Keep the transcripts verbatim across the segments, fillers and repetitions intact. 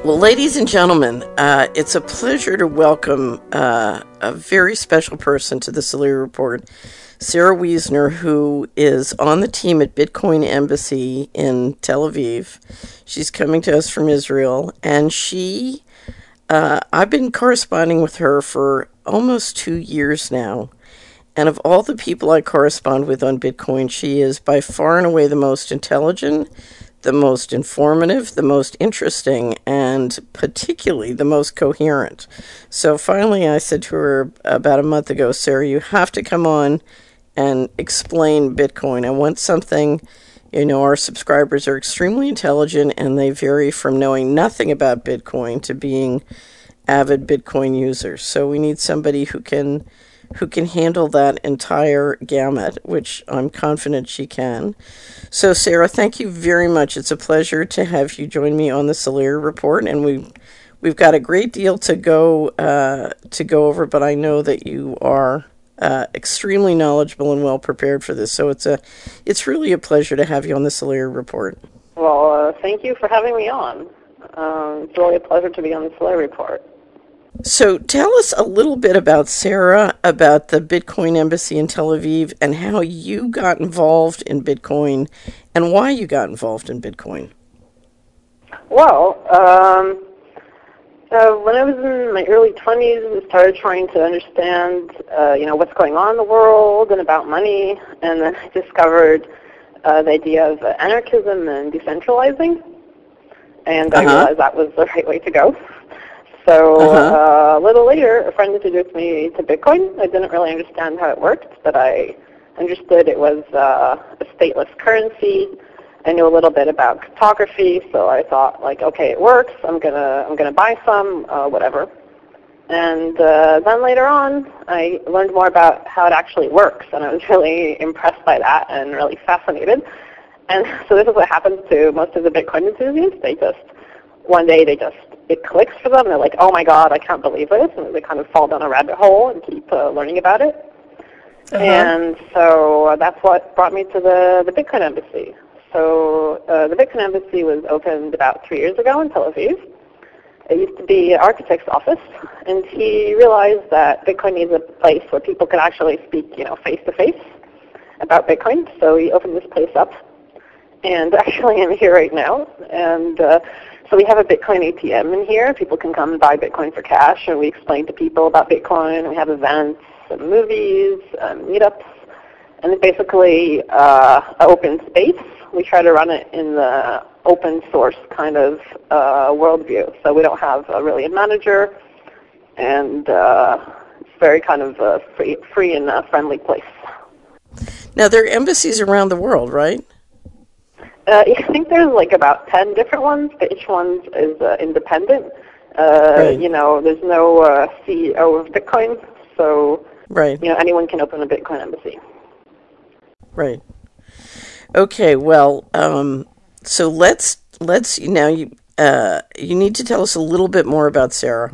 Well, ladies and gentlemen, uh, it's a pleasure to welcome uh, a very special person to the Solari Report, Sarah Wiesner, who is on the team at Bitcoin Embassy in Tel Aviv. She's coming to us from Israel, and she, uh, I've been corresponding with her for almost two years now. And of all the people I correspond with on Bitcoin, she is by far and away the most intelligent, the most informative, the most interesting, and particularly the most coherent. So finally I said to her about a month ago, Sarah, you have to come on and explain Bitcoin. I want something, you know, our subscribers are extremely intelligent and they vary from knowing nothing about Bitcoin to being avid Bitcoin users. So we need somebody who can who can handle that entire gamut, which I'm confident she can. So, Sarah, thank you very much. It's a pleasure to have you join me on the Solari Report, and we we've got a great deal to go uh, to go over. But I know that you are uh, extremely knowledgeable and well prepared for this. So it's a it's really a pleasure to have you on the Solari Report. Well, uh, thank you for having me on. Um, it's really a pleasure to be on the Solari Report. So tell us a little bit about Sarah, about the Bitcoin Embassy in Tel Aviv, and how you got involved in Bitcoin, and why you got involved in Bitcoin. Well, um, uh, when I was in my early twenties, I started trying to understand, uh, you know, what's going on in the world and about money, and then I discovered uh, the idea of uh, anarchism and decentralizing, and I Uh-huh. realized that was the right way to go. So Uh-huh. uh, a little later, a friend introduced me to Bitcoin. I didn't really understand how it worked, but I understood it was uh, a stateless currency. I knew a little bit about cryptography, so I thought, like, okay, it works. I'm gonna I'm gonna buy some, uh, whatever. And uh, then later on, I learned more about how it actually works, and I was really impressed by that and really fascinated. And so this is what happens to most of the Bitcoin enthusiasts. They just one day they just it clicks for them. They're like, oh my God, I can't believe this. And they kind of fall down a rabbit hole and keep uh, learning about it. Uh-huh. And so uh, that's what brought me to the, the Bitcoin Embassy. So uh, the Bitcoin Embassy was opened about three years ago in Tel Aviv. It used to be an architect's office, and he realized that Bitcoin needs a place where people could actually speak, you know, face-to-face about Bitcoin. So he opened this place up. And actually I'm here right now. And uh, so we have a Bitcoin A T M in here. People can come and buy Bitcoin for cash, and we explain to people about Bitcoin. We have events and movies and meetups. And it's basically uh, an open space. We try to run it in the open source kind of uh, worldview. So we don't have a, really a manager, and uh, it's very kind of a free, free and uh, friendly place. Now, there are embassies around the world, right? Uh, I think there's like about ten different ones, but each one is uh, independent. Uh, Right. You know, there's no uh, C E O of Bitcoin, so Right. you know anyone can open a Bitcoin embassy. Right. Okay. Well, um, so let's let's now you uh, you need to tell us a little bit more about Sarah.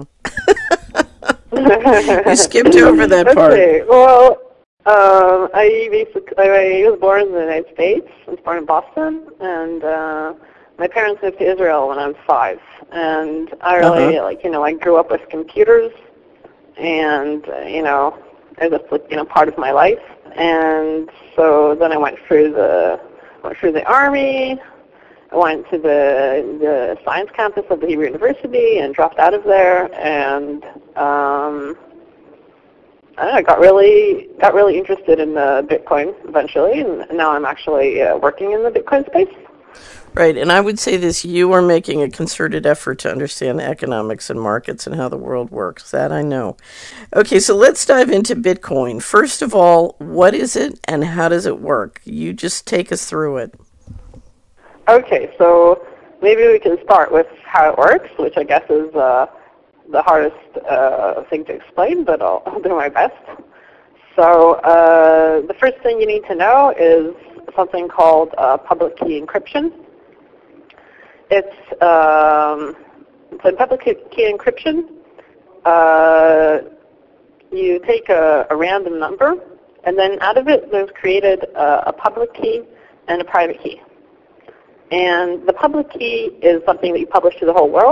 You skipped over that part. Okay. Well, um, I basically I was born in the United States. I was born in Boston, and uh, my parents moved to Israel when I was five. And I really Uh-huh. like you know I grew up with computers, and uh, you know it was like you know part of my life. And so then I went through the went through the army. I went to the the science campus of the Hebrew University and dropped out of there. And um, I don't know, I got really got really interested in the Bitcoin eventually, and now I'm actually uh, working in the Bitcoin space. Right, and I would say this, you are making a concerted effort to understand the economics and markets and how the world works. That I know. Okay, so let's dive into Bitcoin. First of all, what is it and how does it work? You just take us through it. Okay, so maybe we can start with how it works, which I guess is uh, the hardest uh, thing to explain, but I'll, I'll do my best. So uh, the first thing you need to know is something called uh, public key encryption. It's, um, so in public key encryption, uh, you take a, a random number, and then out of it there's created a, a public key and a private key. And the public key is something that you publish to the whole world,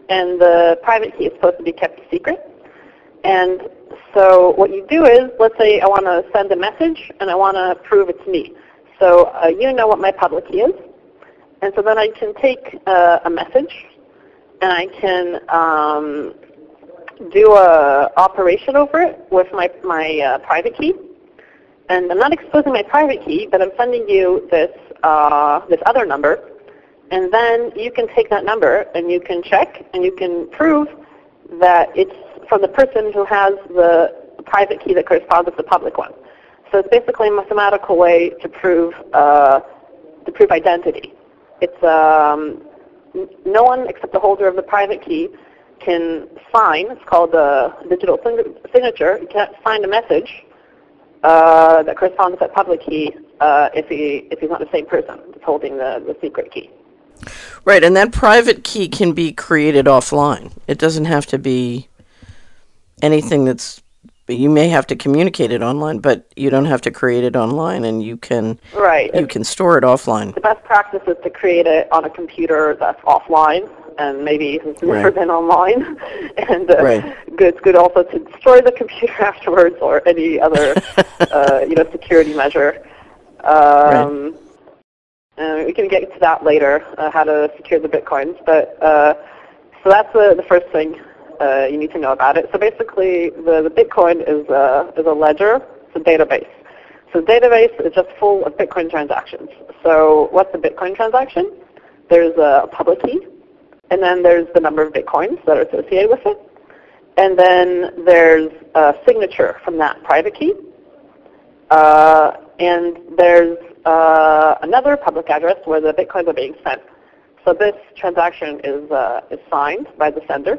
and the private key is supposed to be kept secret. And so what you do is, let's say I want to send a message and I want to prove it's me. So uh, you know what my public key is. And so then I can take uh, a message and I can um, do a operation over it with my, my uh, private key. And I'm not exposing my private key, but I'm sending you this, uh, this other number. And then you can take that number and you can check and you can prove that it's from the person who has the private key that corresponds with the public one. So it's basically a mathematical way to prove uh, to prove identity. It's um, no one except the holder of the private key can sign. It's called a digital signature. You can't sign a message uh, that corresponds with that public key uh, if he if he's not the same person that's holding the, the secret key. Right, and that private key can be created offline. It doesn't have to be anything that's, you may have to communicate it online, but you don't have to create it online, and you can right. you can store it offline. The best practice is to create it on a computer that's offline and maybe has never right. been online. And uh, right. good, it's good also to destroy the computer afterwards or any other uh, you know security measure. Um, right. And we can get to that later, uh, how to secure the bitcoins. But uh, so that's the, the first thing uh, you need to know about it. So basically, the, the Bitcoin is a, is a ledger. It's a database. So the database is just full of Bitcoin transactions. So what's a Bitcoin transaction? There's a public key, and then there's the number of Bitcoins that are associated with it. And then there's a signature from that private key. Uh, and there's uh, another public address where the Bitcoins are being sent. So this transaction is, uh, is signed by the sender.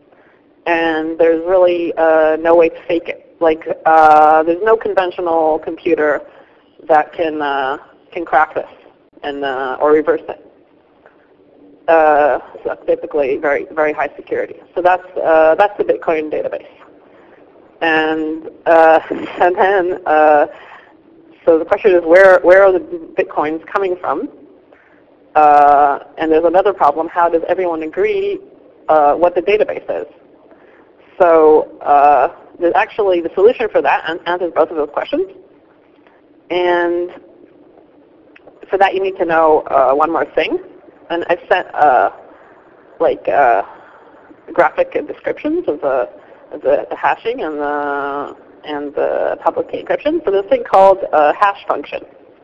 And there's really uh, no way to fake it. Like, uh, there's no conventional computer that can, uh, can crack this and, uh, or reverse it. Uh, so that's basically very, very high security. So that's, uh, that's the Bitcoin database. And, uh, and then, uh, so the question is, where, where are the Bitcoins coming from? Uh, and there's another problem, how does everyone agree uh, what the database is? So uh, there's actually the solution for that answers both of those questions. And for that you need to know uh, one more thing. And I've sent uh, like uh, graphic descriptions of the, of the, the hashing and the and the public key encryption. So there's a thing called a hash function.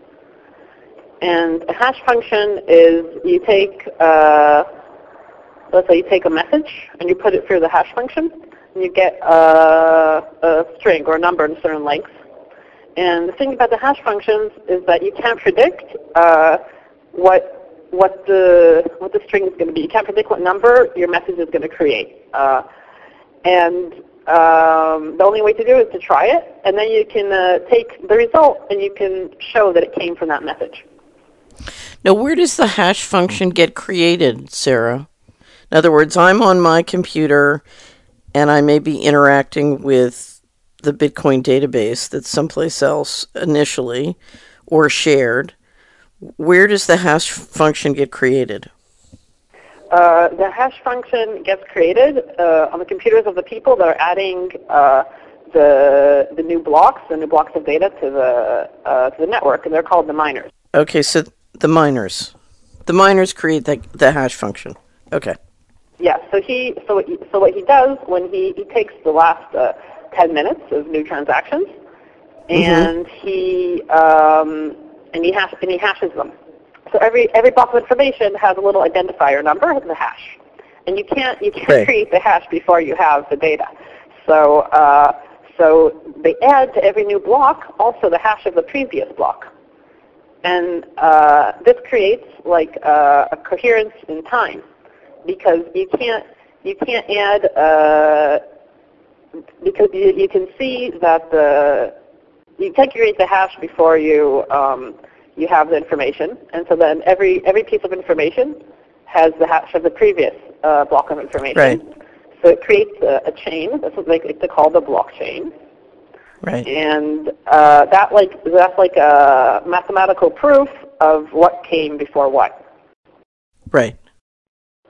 And a hash function is you take, uh, let's say you take a message and you put it through the hash function, and you get a, a string or a number in certain lengths. And the thing about the hash functions is that you can't predict uh, what what the what the string is going to be. You can't predict what number your message is going to create. Uh, and Um, the only way to do it is to try it, and then you can uh, take the result and you can show that it came from that message. Now, where does the hash function get created, Sarah? In other words, I'm on my computer and I may be interacting with the Bitcoin database that's someplace else initially or shared. Where does the hash function get created? Uh, the hash function gets created uh, on the computers of the people that are adding uh, the the new blocks, the new blocks of data to the uh, to the network, and they're called the miners. Okay, so the miners, the miners create the the hash function. Okay. Yeah. So he so what he, so what he does when he, he takes the last uh, ten minutes of new transactions, and mm-hmm. he um, and he hash and he hashes them. So every every block of information has a little identifier number, the hash, and you can't you can't right. create the hash before you have the data. So uh, so they add to every new block also the hash of the previous block, and uh, this creates like uh, a coherence in time, because you can't you can't add uh, because you, you can see that the you can't create the hash before you. Um, you have the information, and so then every every piece of information has the hash of the previous uh, block of information. Right. So it creates a, a chain. That's what they like to call the blockchain. Right. And uh, that like that's like a mathematical proof of what came before what. Right.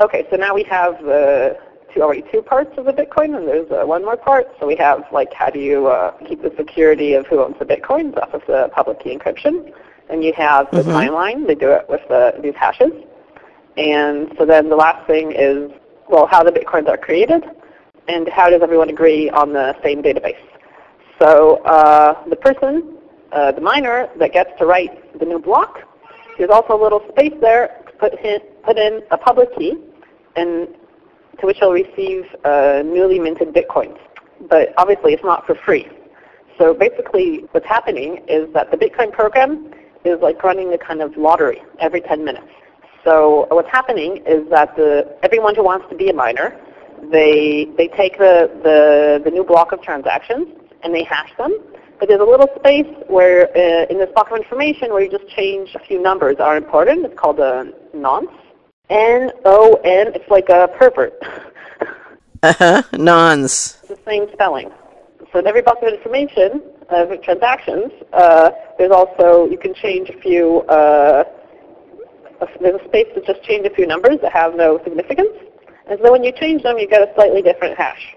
Okay, so now we have the two, already two parts of the Bitcoin, and there's uh, one more part. So we have, like, how do you uh, keep the security of who owns the Bitcoins off of the public key encryption? And you have the Mm-hmm. timeline. They do it with the, these hashes. And so then the last thing is, well, how the Bitcoins are created, and how does everyone agree on the same database? So uh, the person, uh, the miner that gets to write the new block, there's also a little space there to put in, put in a public key, and to which he'll receive uh, newly minted Bitcoins. But obviously it's not for free. So basically what's happening is that the Bitcoin program is like running a kind of lottery every ten minutes. So what's happening is that the, everyone who wants to be a miner, they, they take the, the, the new block of transactions and they hash them. But there's a little space where uh, in this block of information where you just change a few numbers are important. It's called a nonce. N O N, it's like a pervert. Uh-huh, nonce. It's the same spelling. So in every block of information, of transactions, uh, there's also, you can change a few, uh, there's a space to just change a few numbers that have no significance. And so when you change them, you get a slightly different hash.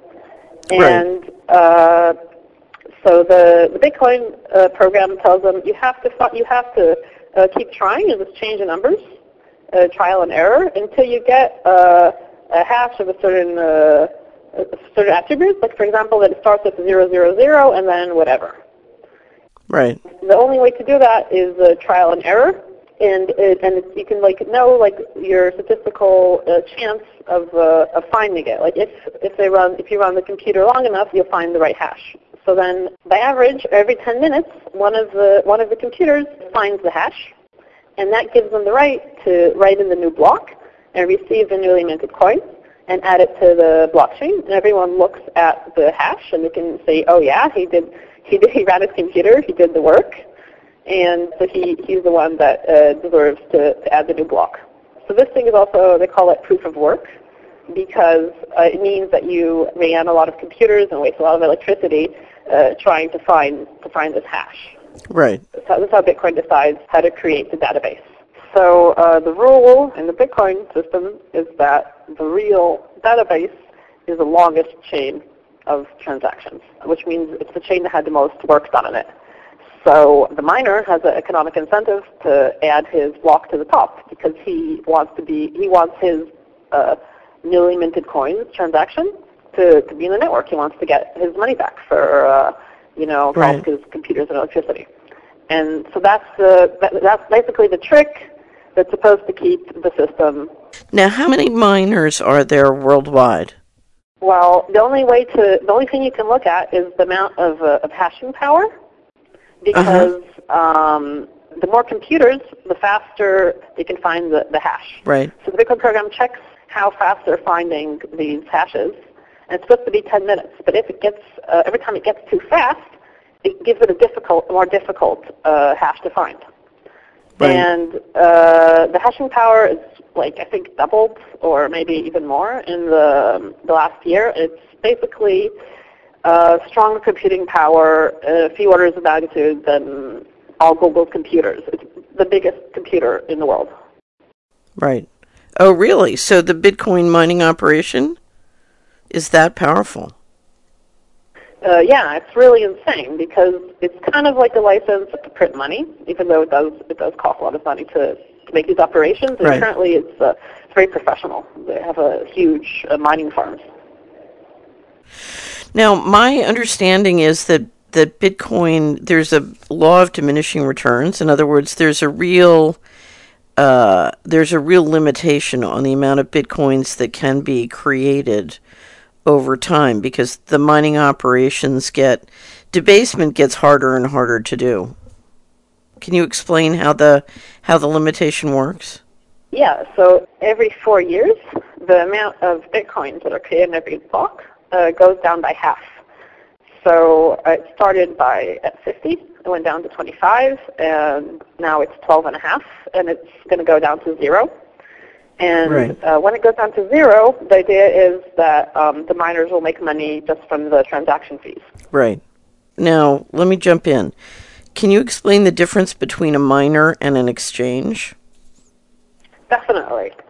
And right. uh, so the, the Bitcoin uh, program tells them you have to, you have to uh, keep trying and just change the numbers, uh, trial and error, until you get uh, a hash of a certain uh, certain attributes, like for example that it starts with zero zero zero and then whatever. Right. The only way to do that is uh, trial and error, and it, and it's, you can like know like your statistical uh, chance of uh, of finding it. Like if if they run if you run the computer long enough, you'll find the right hash. So then, by average, every ten minutes, one of the one of the computers finds the hash, and that gives them the right to write in the new block and receive the newly minted coin and add it to the blockchain. And everyone looks at the hash and they can say, oh yeah, he did, he did, he ran his computer, he did the work, and so he, he's the one that uh, deserves to, to add the new block. So this thing is also, they call it proof of work, because uh, it means that you ran a lot of computers and waste a lot of electricity uh, trying to find to find this hash. Right. So this is how Bitcoin decides how to create the database. So uh, the rule in the Bitcoin system is that the real database is the longest chain of transactions, which means it's the chain that had the most work done in it. So the miner has an economic incentive to add his block to the top because he wants to be he wants his uh, newly minted coins transaction to, to be in the network. He wants to get his money back for uh, you know for right. all his computers and electricity. And so that's uh, that, that's basically the trick that's supposed to keep the system. Now, how many miners are there worldwide? Well, the only way to the only thing you can look at is the amount of, uh, of hashing power, because uh-huh. um, the more computers, the faster they can find the, the hash. Right. So the Bitcoin program checks how fast they're finding these hashes, and it's supposed to be ten minutes. But if it gets uh, every time it gets too fast, it gives it a difficult, more difficult uh, hash to find. Right. And uh, the hashing power is, like, I think doubled or maybe even more in the, the last year. It's basically uh, stronger computing power, a few orders of magnitude than all Google's computers. It's the biggest computer in the world. Right. Oh, really? So the Bitcoin mining operation is that powerful? Uh, yeah, it's really insane because it's kind of like a license to print money, even though it does it does cost a lot of money to, to make these operations. And right. currently, it's uh, it's very professional. They have a huge uh, mining farms. Now, my understanding is that that Bitcoin, there's a law of diminishing returns. In other words, there's a real uh, there's a real limitation on the amount of Bitcoins that can be created over time, because the mining operations get, debasement gets harder and harder to do. Can you explain how the how the limitation works? Yeah, so every four years, the amount of Bitcoins that are created in every block uh, goes down by half. So uh, it started by at fifty, it went down to twenty-five, and now it's twelve and a half, and it's going to go down to zero. And right. uh, when it goes down to zero, the idea is that um, the miners will make money just from the transaction fees. Right. Now, let me jump in. Can you explain the difference between a miner and an exchange? Definitely.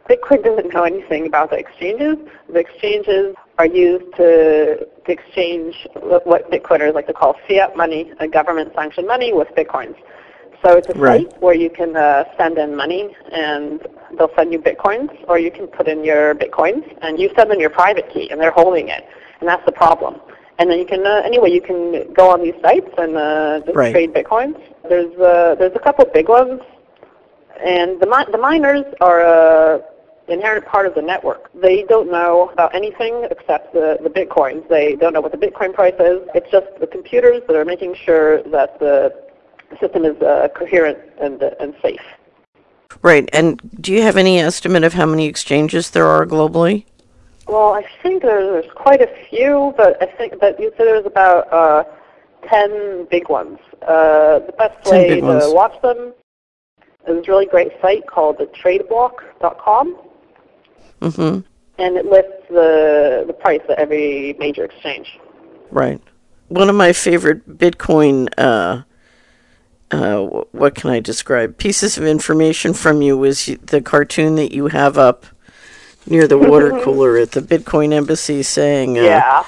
Bitcoin doesn't know anything about the exchanges. The exchanges are used to, to exchange what Bitcoiners like to call fiat money, a government-sanctioned money, with Bitcoins. So it's a Right. site where you can uh, send in money, and they'll send you Bitcoins, or you can put in your Bitcoins, and you send them your private key, and they're holding it, and that's the problem. And then you can, uh, anyway, you can go on these sites and uh, just Right. trade Bitcoins. There's uh, there's a couple big ones, and the mi- the miners are a inherent part of the network. They don't know about anything except the, the Bitcoins. They don't know what the Bitcoin price is. It's just the computers that are making sure that the system is uh, coherent and uh, and safe. Right. And do you have any estimate of how many exchanges there are globally? Well, I think there's, there's quite a few, but I think that you said there's about uh, ten big ones. Uh, the best ten way big to ones. watch them is a really great site called the trade block dot com. Mm-hmm. And it lists the the price at every major exchange. Right. One of my favorite Bitcoin, uh, uh, what can I describe? Pieces of information from you was the cartoon that you have up near the water cooler at the Bitcoin Embassy saying, uh, Yeah.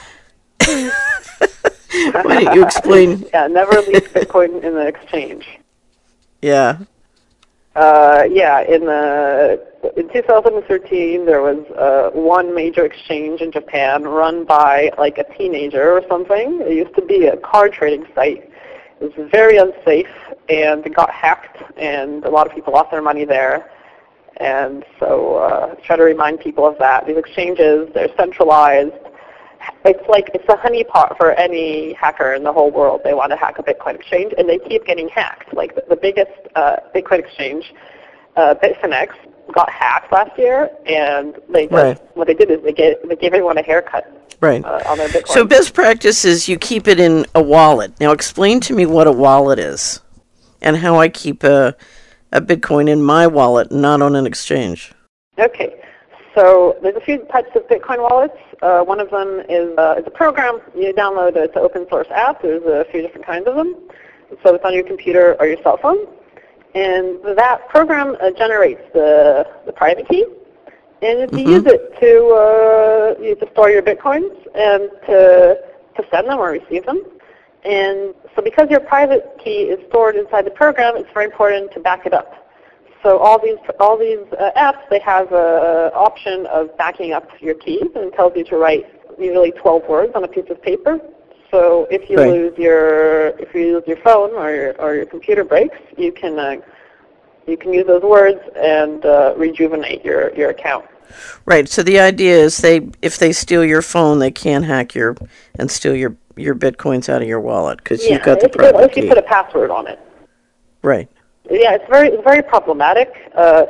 why don't you explain? Yeah, never leave Bitcoin in the exchange. Yeah. Uh, yeah, in the in two thousand thirteen, there was uh, one major exchange in Japan run by like a teenager or something. It used to be a card trading site. It was very unsafe, and it got hacked, and a lot of people lost their money there. And so uh, try to remind people of that. These exchanges, they're centralized. It's like it's a honeypot for any hacker in the whole world. They want to hack a Bitcoin exchange, and they keep getting hacked. Like the, the biggest uh, Bitcoin exchange, uh, Bitfinex, got hacked last year, and they just, Right. what they did is they gave, they gave everyone a haircut Right. uh, on their Bitcoin. So best practice is you keep it in a wallet. Now explain to me what a wallet is and how I keep a, a Bitcoin in my wallet, not on an exchange. Okay. So there's a few types of Bitcoin wallets. Uh, one of them is uh, it's a program. You download it. It's an open source app. There's a few different kinds of them. So it's on your computer or your cell phone. And that program uh, generates the, the private key. And if you Mm-hmm. use it to, uh, you to store your Bitcoins and to, to send them or receive them. And so because your private key is stored inside the program, it's very important to back it up. So all these all these uh, apps, they have an option of backing up your keys, and it tells you to write usually twelve words on a piece of paper. So if you Right. lose your if you lose your phone or your or your computer breaks, you can uh, you can use those words and uh, rejuvenate your, your account. Right. So the idea is they if they steal your phone, they can't hack your and steal your, your Bitcoins out of your wallet because Yeah, you've got the if, private if key. you put a password on it. Right. Yeah, it's very it's very problematic. Uh,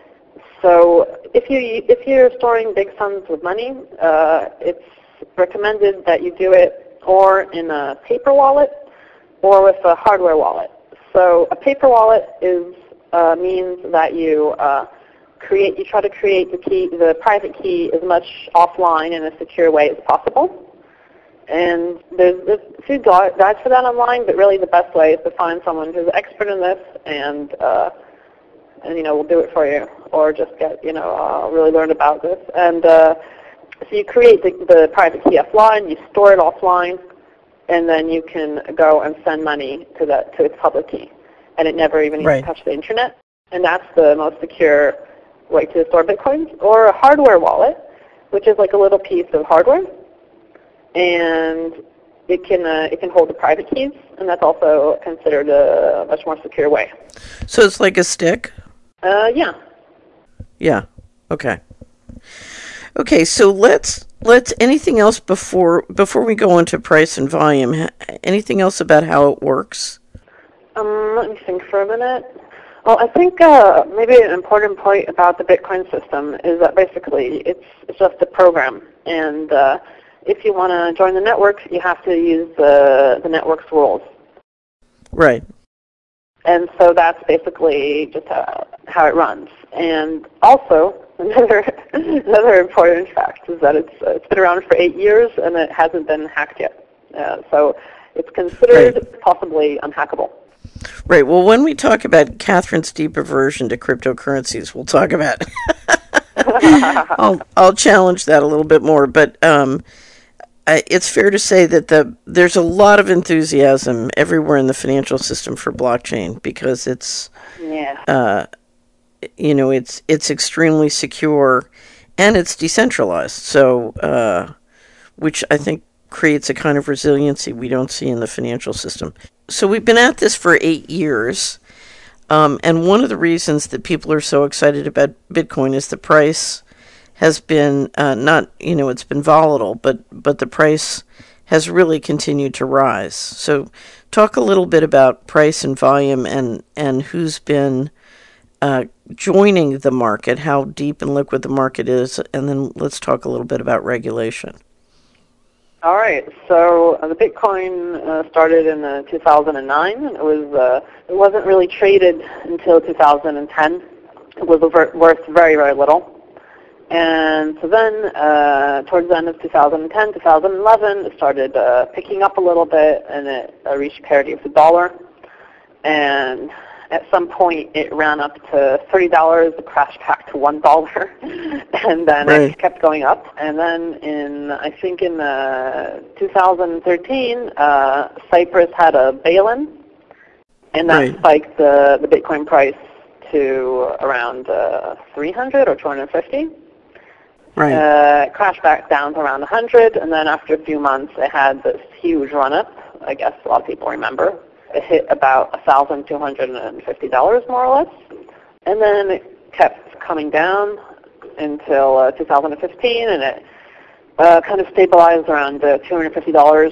so if you if you're storing big sums of money, uh, it's recommended that you do it or in a paper wallet or with a hardware wallet. So a paper wallet is uh, means that you uh, create you try to create the key the private key as much offline in a secure way as possible. And there's, there's a few guides for that online, but really the best way is to find someone who's an expert in this and, uh, and you know, will do it for you, or just get, you know, uh, really learn about this. And uh, so you create the, the private key offline, you store it offline, and then you can go and send money to that to its public key, and it never even needs Right. to touch the internet. And that's the most secure way to store Bitcoins. Or a hardware wallet, which is like a little piece of hardware. And it can uh, it can hold the private keys, and that's also considered a much more secure way. So it's like a stick? Uh, yeah. Yeah. Okay. Okay, so let's let's anything else before before we go into price and volume, ha- anything else about how it works? Um, let me think for a minute. Well, I think uh, maybe an important point about the Bitcoin system is that basically it's, it's just a program, and uh, if you want to join the network, you have to use the, the network's rules. Right. And so that's basically just how, how it runs. And also, another another important fact is that it's uh, it's been around for eight years and it hasn't been hacked yet. Uh, so it's considered Right. possibly unhackable. Right. Well, when we talk about Catherine's deep aversion to cryptocurrencies, we'll talk about I'll I'll challenge that a little bit more, but um, I, it's fair to say that the there's a lot of enthusiasm everywhere in the financial system for blockchain because it's Yeah. uh, you know it's it's extremely secure and it's decentralized. So uh, which I think creates a kind of resiliency we don't see in the financial system. So we've been at this for eight years. Um, and one of the reasons that people are so excited about Bitcoin is the price has been uh, not, you know, it's been volatile, but but the price has really continued to rise. So talk a little bit about price and volume and, and who's been uh, joining the market, how deep and liquid the market is, and then let's talk a little bit about regulation. All right. So uh, the Bitcoin uh, started in uh, two thousand nine. It was uh, it wasn't really traded until two thousand ten. It was over, worth very very little. And so then, uh, towards the end of two thousand ten, two thousand eleven, it started uh, picking up a little bit, and it uh, reached parity with the dollar. And at some point, it ran up to thirty dollars. It crashed back to one dollar, and then right. It kept going up. And then, in I think in uh, two thousand thirteen, uh, Cyprus had a bail-in, and that right. spiked the the Bitcoin price to around uh, three hundred or two hundred fifty. Right. Uh, it crashed back down to around one hundred, and then after a few months, it had this huge run-up. I guess a lot of people remember. It hit about one thousand two hundred fifty dollars, more or less. And then it kept coming down until uh, two thousand fifteen, and it uh, kind of stabilized around uh, two hundred fifty dollars.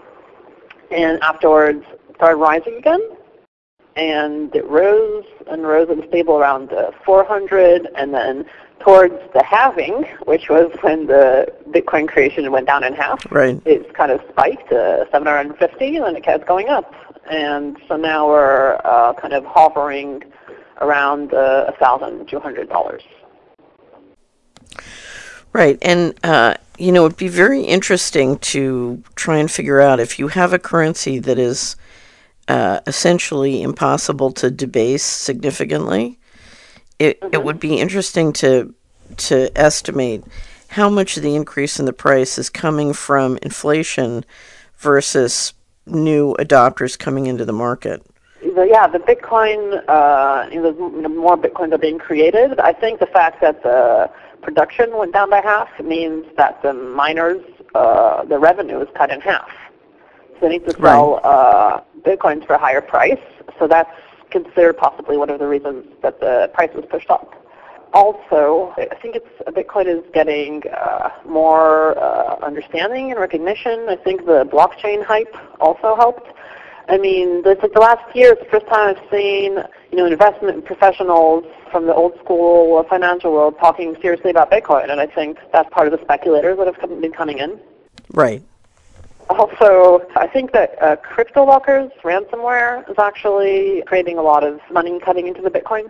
And afterwards, it started rising again. And it rose and rose and stable around uh, four hundred, and then towards the halving, which was when the Bitcoin creation went down in half, right. It's kind of spiked to seven hundred fifty, and then it kept going up. And so now we're uh, kind of hovering around uh, one thousand two hundred dollars. Right, and uh, you know, it'd be very interesting to try and figure out if you have a currency that is uh, essentially impossible to debase significantly. It mm-hmm. it would be interesting to to estimate how much of the increase in the price is coming from inflation versus new adopters coming into the market. The, yeah, the Bitcoin, uh, you know, more Bitcoins are being created. I think the fact that the production went down by half means that the miners, uh, the revenue is cut in half. So they need to sell right. uh, Bitcoins for a higher price. So that's considered possibly one of the reasons that the price was pushed up. Also, I think it's Bitcoin is getting uh, more uh, understanding and recognition. I think the blockchain hype also helped. I mean, it's like the last year is the first time I've seen, you know, investment professionals from the old school financial world talking seriously about Bitcoin, and I think that's part of the speculators that have come, been coming in. Right. Also, I think that uh, crypto lockers, ransomware, is actually creating a lot of money cutting into the Bitcoin.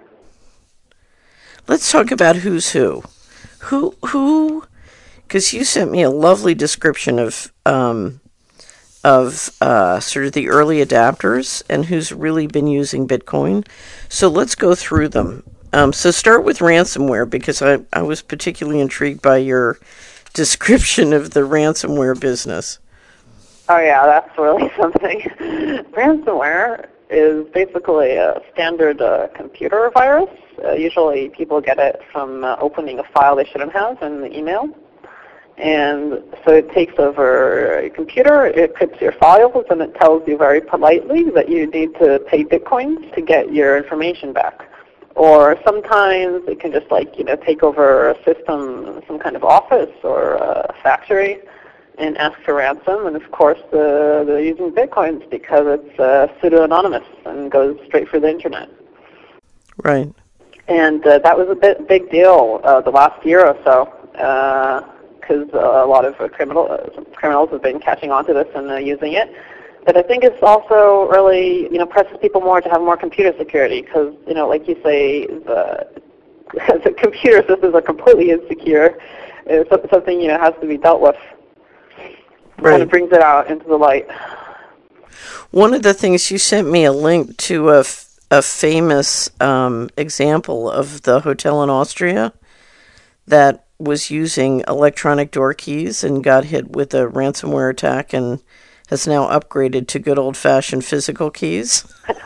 Let's talk about who's who. Who, who, because you sent me a lovely description of um, of uh, sort of the early adapters and who's really been using Bitcoin. So let's go through them. Um, so start with ransomware, because I, I was particularly intrigued by your description of the ransomware business. Oh yeah, that's really something. Ransomware is basically a standard uh, computer virus. Uh, usually people get it from uh, opening a file they shouldn't have in the email. And so it takes over your computer, it encrypts your files, and it tells you very politely that you need to pay Bitcoins to get your information back. Or sometimes it can just like, you know, take over a system, some kind of office or a factory, and ask for ransom. And of course, uh, they're using Bitcoins because it's uh, pseudo-anonymous and goes straight for the internet. Right. And uh, that was a bit big deal uh, the last year or so, because uh, uh, a lot of uh, criminal, uh, criminals have been catching on to this and uh, using it. But I think it's also really, you know, presses people more to have more computer security because, you know, like you say, the, the computer systems are completely insecure. It's something, you know, has to be dealt with. Right. Kind of brings it out into the light. One of the things, you sent me a link to a, f- a famous um, example of the hotel in Austria that was using electronic door keys and got hit with a ransomware attack and has now upgraded to good old-fashioned physical keys.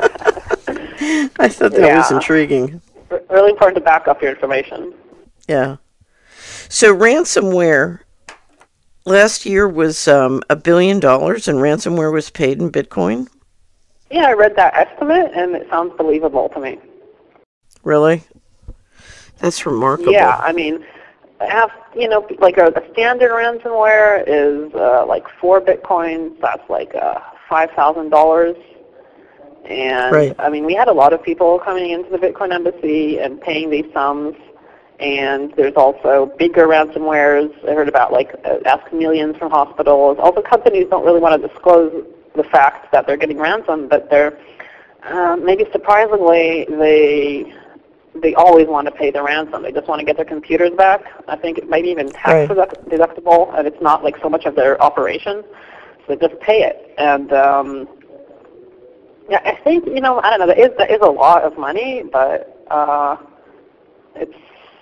I thought that yeah. was intriguing. Really important to back up your information. Yeah. So ransomware, last year was um, a billion dollars, and ransomware was paid in Bitcoin? Yeah, I read that estimate, and it sounds believable to me. Really? That's remarkable. Yeah, I mean, have, you know, like a, a standard ransomware is uh, like four Bitcoins. That's like uh, five thousand dollars. And, right. I mean, we had a lot of people coming into the Bitcoin Embassy and paying these sums. And there's also bigger ransomwares. I heard about, like, uh, Ask Millions from hospitals. Also, companies don't really want to disclose the fact that they're getting ransomed, but they're, uh, maybe surprisingly, they they always want to pay the ransom. They just want to get their computers back. I think it might be even tax right. deductible, and it's not, like, so much of their operation. So they just pay it. And, um, yeah, I think, you know, I don't know, there is, there is a lot of money, but uh, it's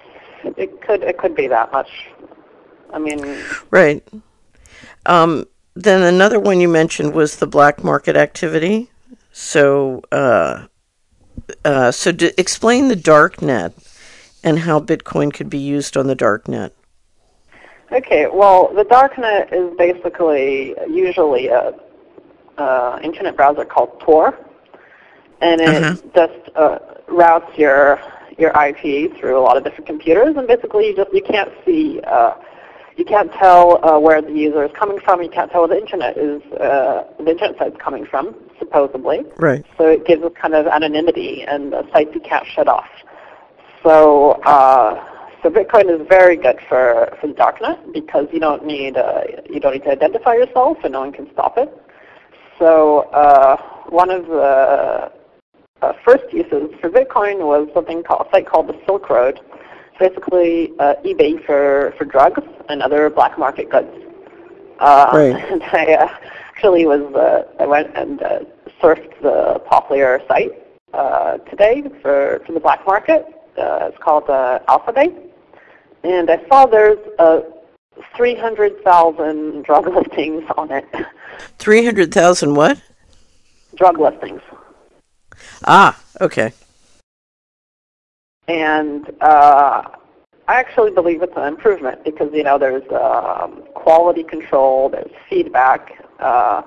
it could it could be that much. I mean... Right. Um, then another one you mentioned was the black market activity. So, uh, uh, so to explain the dark net and how Bitcoin could be used on the dark net. Okay, well, the dark net is basically usually a Uh, internet browser called Tor, and it uh-huh. just uh, routes your your I P through a lot of different computers, and basically you just you can't see, uh, you can't tell uh, where the user is coming from. You can't tell where the internet is, uh, the internet site's coming from, supposedly. Right. So it gives us kind of anonymity and a site you can't shut off. So. Uh, So Bitcoin is very good for, for the darknet because you don't need uh, you don't need to identify yourself, and no one can stop it. So uh, one of the uh, first uses for Bitcoin was something called a site called the Silk Road. It's basically uh, eBay for, for drugs and other black market goods. Uh, right. And I uh, actually was uh, I went and uh, surfed the popular site uh, today for, for the black market. Uh, it's called uh, Alphabay, and I saw there's uh, three hundred thousand drug listings on it. three hundred thousand what? Drug listings. Ah, okay. And uh, I actually believe it's an improvement because, you know, there's um, quality control, there's feedback. Uh,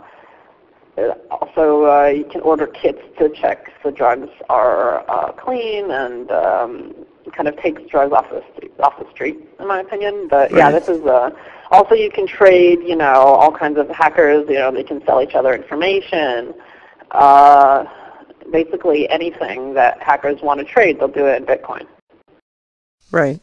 also, uh, you can order kits to check if the drugs are uh, clean, and um, kind of takes drugs off the street, off the street, in my opinion. But yeah, right. this is uh, also you can trade. You know, all kinds of hackers. You know, they can sell each other information. Uh, basically, anything that hackers want to trade, they'll do it in Bitcoin. Right.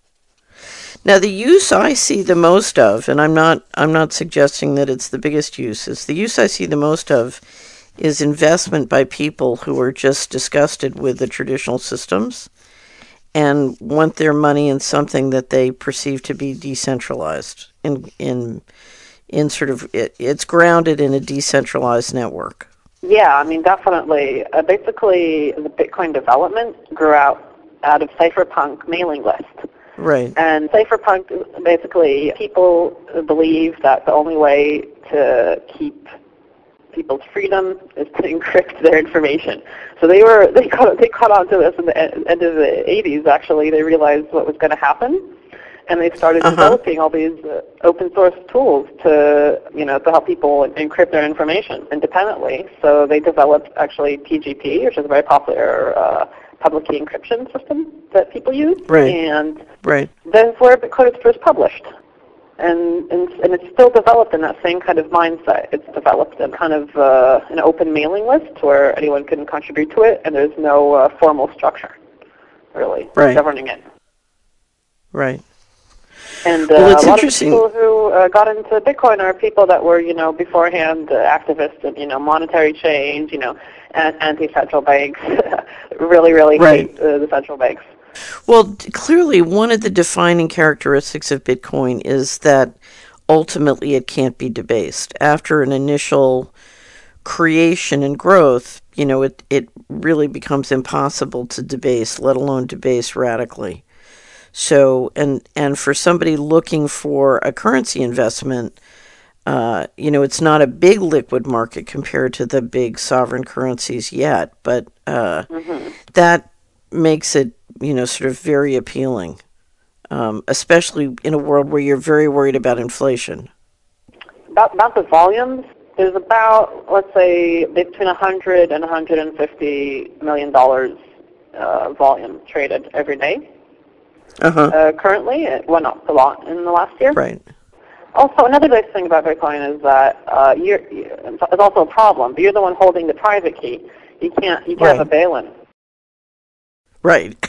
Now, the use I see the most of, and I'm not I'm not suggesting that it's the biggest use, is the use I see the most of is investment by people who are just disgusted with the traditional systems and want their money in something that they perceive to be decentralized. In in in sort of it, it's grounded in a decentralized network. Yeah, I mean, definitely. Uh, basically, the Bitcoin development grew out out of cypherpunk mailing list. Right. And cypherpunk, basically, people believe that the only way to keep people's freedom is to encrypt their information. So they were they caught they caught on to this in the end of the eighties. Actually, they realized what was going to happen, and they started uh-huh. developing all these uh, open source tools to you know to help people encrypt their information independently. So they developed actually P G P, which is a very popular Uh, public key encryption system that people use, right. and right. that's where Bitcoin was first published. And, and and it's still developed in that same kind of mindset. It's developed in kind of uh, an open mailing list where anyone can contribute to it, and there's no uh, formal structure, really, right. governing it. Right. And uh, well, it's a lot interesting. of people who uh, got into Bitcoin are people that were, you know, beforehand uh, activists in, you know, monetary change, you know, and anti-central banks, really, really right. hate uh, the central banks. Well, clearly one of the defining characteristics of Bitcoin is that ultimately it can't be debased. After an initial creation and growth, you know, it, it really becomes impossible to debase, let alone debase radically. So, and and for somebody looking for a currency investment, uh, you know, it's not a big liquid market compared to the big sovereign currencies yet, but uh, Mm-hmm. that makes it, you know, sort of very appealing, um, especially in a world where you're very worried about inflation. About, about the volumes, there's about, let's say, between one hundred and one hundred fifty million dollars uh, volume traded every day. Uh-huh. Uh, currently, it went up a lot in the last year. Right. Also, another big thing about Bitcoin is that uh, you're, it's also a problem, but you're the one holding the private key. You can't, you can't Right. have a bail-in. Right.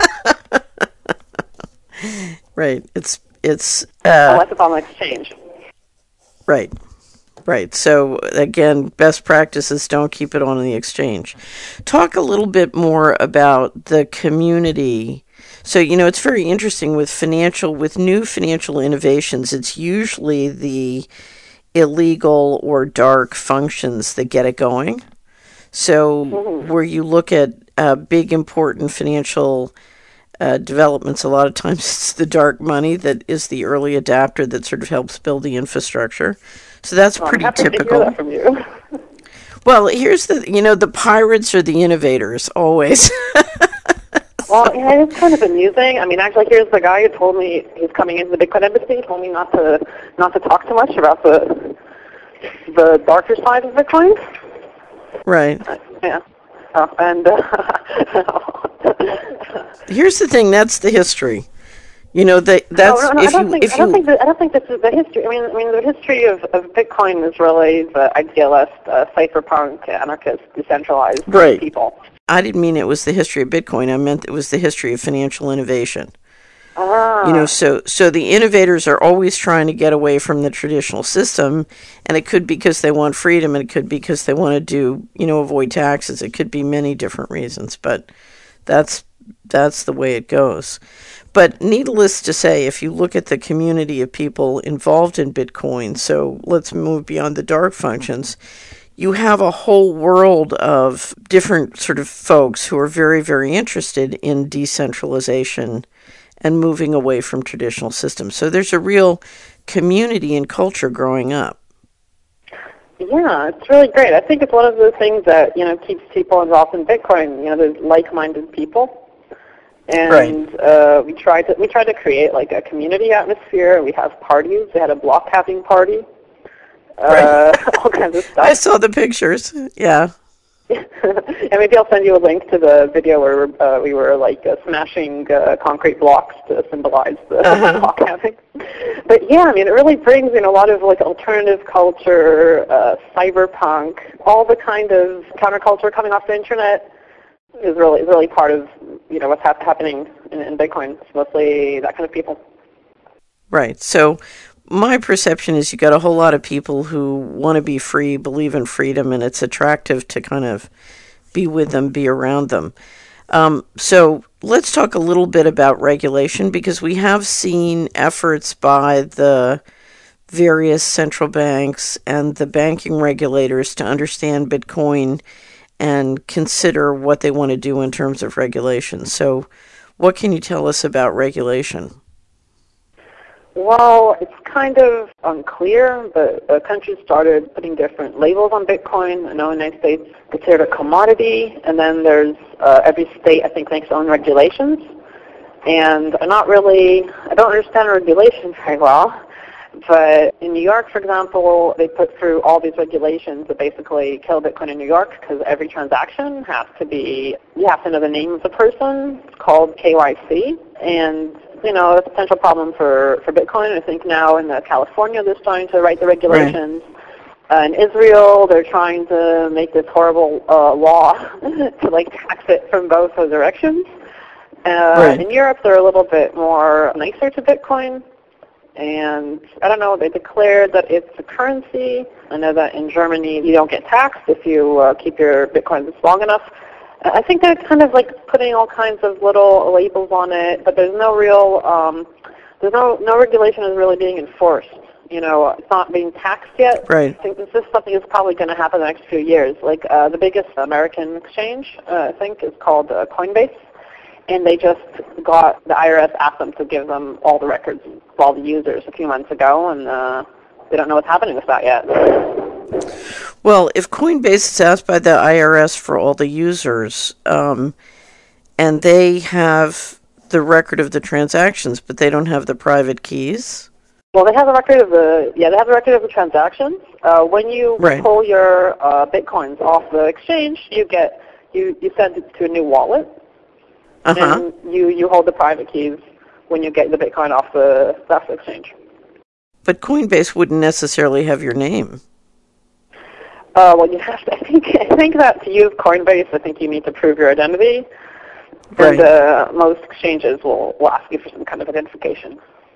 Right. It's it's uh, Unless it's on an exchange. right. Right. So again, best practices, don't keep it on the exchange. Talk a little bit more about the community. So, you know, it's very interesting with financial with new financial innovations, it's usually the illegal or dark functions that get it going. So, Mm-hmm. where you look at uh, big important financial uh, developments, a lot of times it's the dark money that is the early adapter that sort of helps build the infrastructure. So that's Well, pretty I'm happy typical. to hear that from you. Well, here's the, you know, the pirates are the innovators, always. Well, yeah, it's kind of amusing. I mean, actually, here's the guy who told me he's coming into the Bitcoin embassy. He told me not to not to talk too much about the the darker side of Bitcoin. Right. Uh, yeah. Oh, and uh, Here's the thing, that's the history. You know, that that's no, no, no, if I don't you think if I don't you think that, I don't think this is the history. I mean, I mean, the history of, of Bitcoin is really the idealist, uh, cypherpunk, anarchist, decentralized Right. people. I didn't mean it was the history of Bitcoin. I meant it was the history of financial innovation. Ah. You know, so so the innovators are always trying to get away from the traditional system, and it could be because they want freedom, and it could be because they want to do, you know, avoid taxes. It could be many different reasons, but that's that's the way it goes. But needless to say, if you look at the community of people involved in Bitcoin, so let's move beyond the dark functions, you have a whole world of different sort of folks who are very, very interested in decentralization and moving away from traditional systems. So there's a real community and culture growing up. Yeah, it's really great. I think it's one of the things that, you know, keeps people involved in Bitcoin. You know, there's like-minded people. And Right. uh, we try to we try to create like a community atmosphere. We have parties. We had a block having party. Uh, all kinds of stuff. I saw the pictures. Yeah. And maybe I'll send you a link to the video where uh, we were like uh, smashing uh, concrete blocks to symbolize the Uh-huh. block having. But yeah, I mean, it really brings in a lot of like alternative culture, uh, cyberpunk, all the kind of counterculture coming off the internet is really is really part of, you know, what's hap- happening in, in Bitcoin. It's mostly that kind of people. Right. So my perception is you got a whole lot of people who want to be free, believe in freedom, and it's attractive to kind of be with them, be around them. Um, so let's talk a little bit about regulation, because we have seen efforts by the various central banks and the banking regulators to understand Bitcoin and consider what they want to do in terms of regulation. So what can you tell us about regulation? Well, it's kind of unclear, but uh, countries started putting different labels on Bitcoin. I know in the United States it's considered a commodity, and then there's uh, every state, I think, makes their own regulations. And I'm not really, I don't understand regulation very well, but in New York, for example, they put through all these regulations that basically kill Bitcoin in New York because every transaction has to be, you have to know the name of the person. It's called K Y C. And you know, a potential problem for, for Bitcoin. I think now in uh, California they're starting to write the regulations. Right. Uh, in Israel, they're trying to make this horrible uh, law to like tax it from both directions. Uh, Right. In Europe, they're a little bit more nicer to Bitcoin. And I don't know, they declared that it's a currency. I know that in Germany you don't get taxed if you uh, keep your Bitcoins long enough. I think they're kind of like putting all kinds of little labels on it, but there's no real, um, there's no no regulation is really being enforced. You know, it's not being taxed yet. Right. I think this is something that's probably going to happen in the next few years. Like uh, the biggest American exchange, uh, I think, is called uh, Coinbase, and they just got, the I R S asked them to give them all the records of all the users a few months ago, and uh, they don't know what's happening with that yet. Well, if Coinbase is asked by the I R S for all the users, um, and they have the record of the transactions, but they don't have the private keys. Well, they have a record of the yeah, they have a record of the transactions. Uh, when you Right. pull your uh, bitcoins off the exchange, you get you, you send it to a new wallet, Uh-huh. and you, you hold the private keys when you get the bitcoin off the off the exchange. But Coinbase wouldn't necessarily have your name. Uh, well, you have to. I think I think that to use Coinbase, I think you need to prove your identity, Right. and uh, most exchanges will, will ask you for some kind of identification.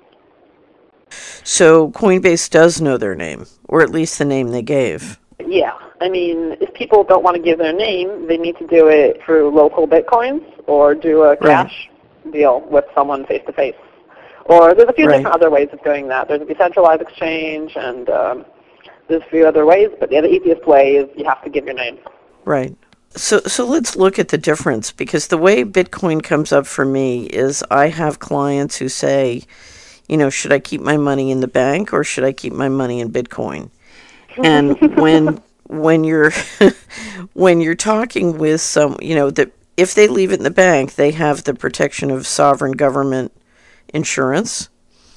So Coinbase does know their name, or at least the name they gave. Yeah, I mean, if people don't want to give their name, they need to do it through local bitcoins or do a cash deal with someone face to face. Or there's a few Right. different other ways of doing that. There's a decentralized exchange, and um, there's a few other ways. But yeah, the easiest way is you have to give your name. Right. So so let's look at the difference, because the way Bitcoin comes up for me is I have clients who say, you know, should I keep my money in the bank or should I keep my money in Bitcoin? And when when you're when you're talking with some, you know, that if they leave it in the bank, they have the protection of sovereign government insurance.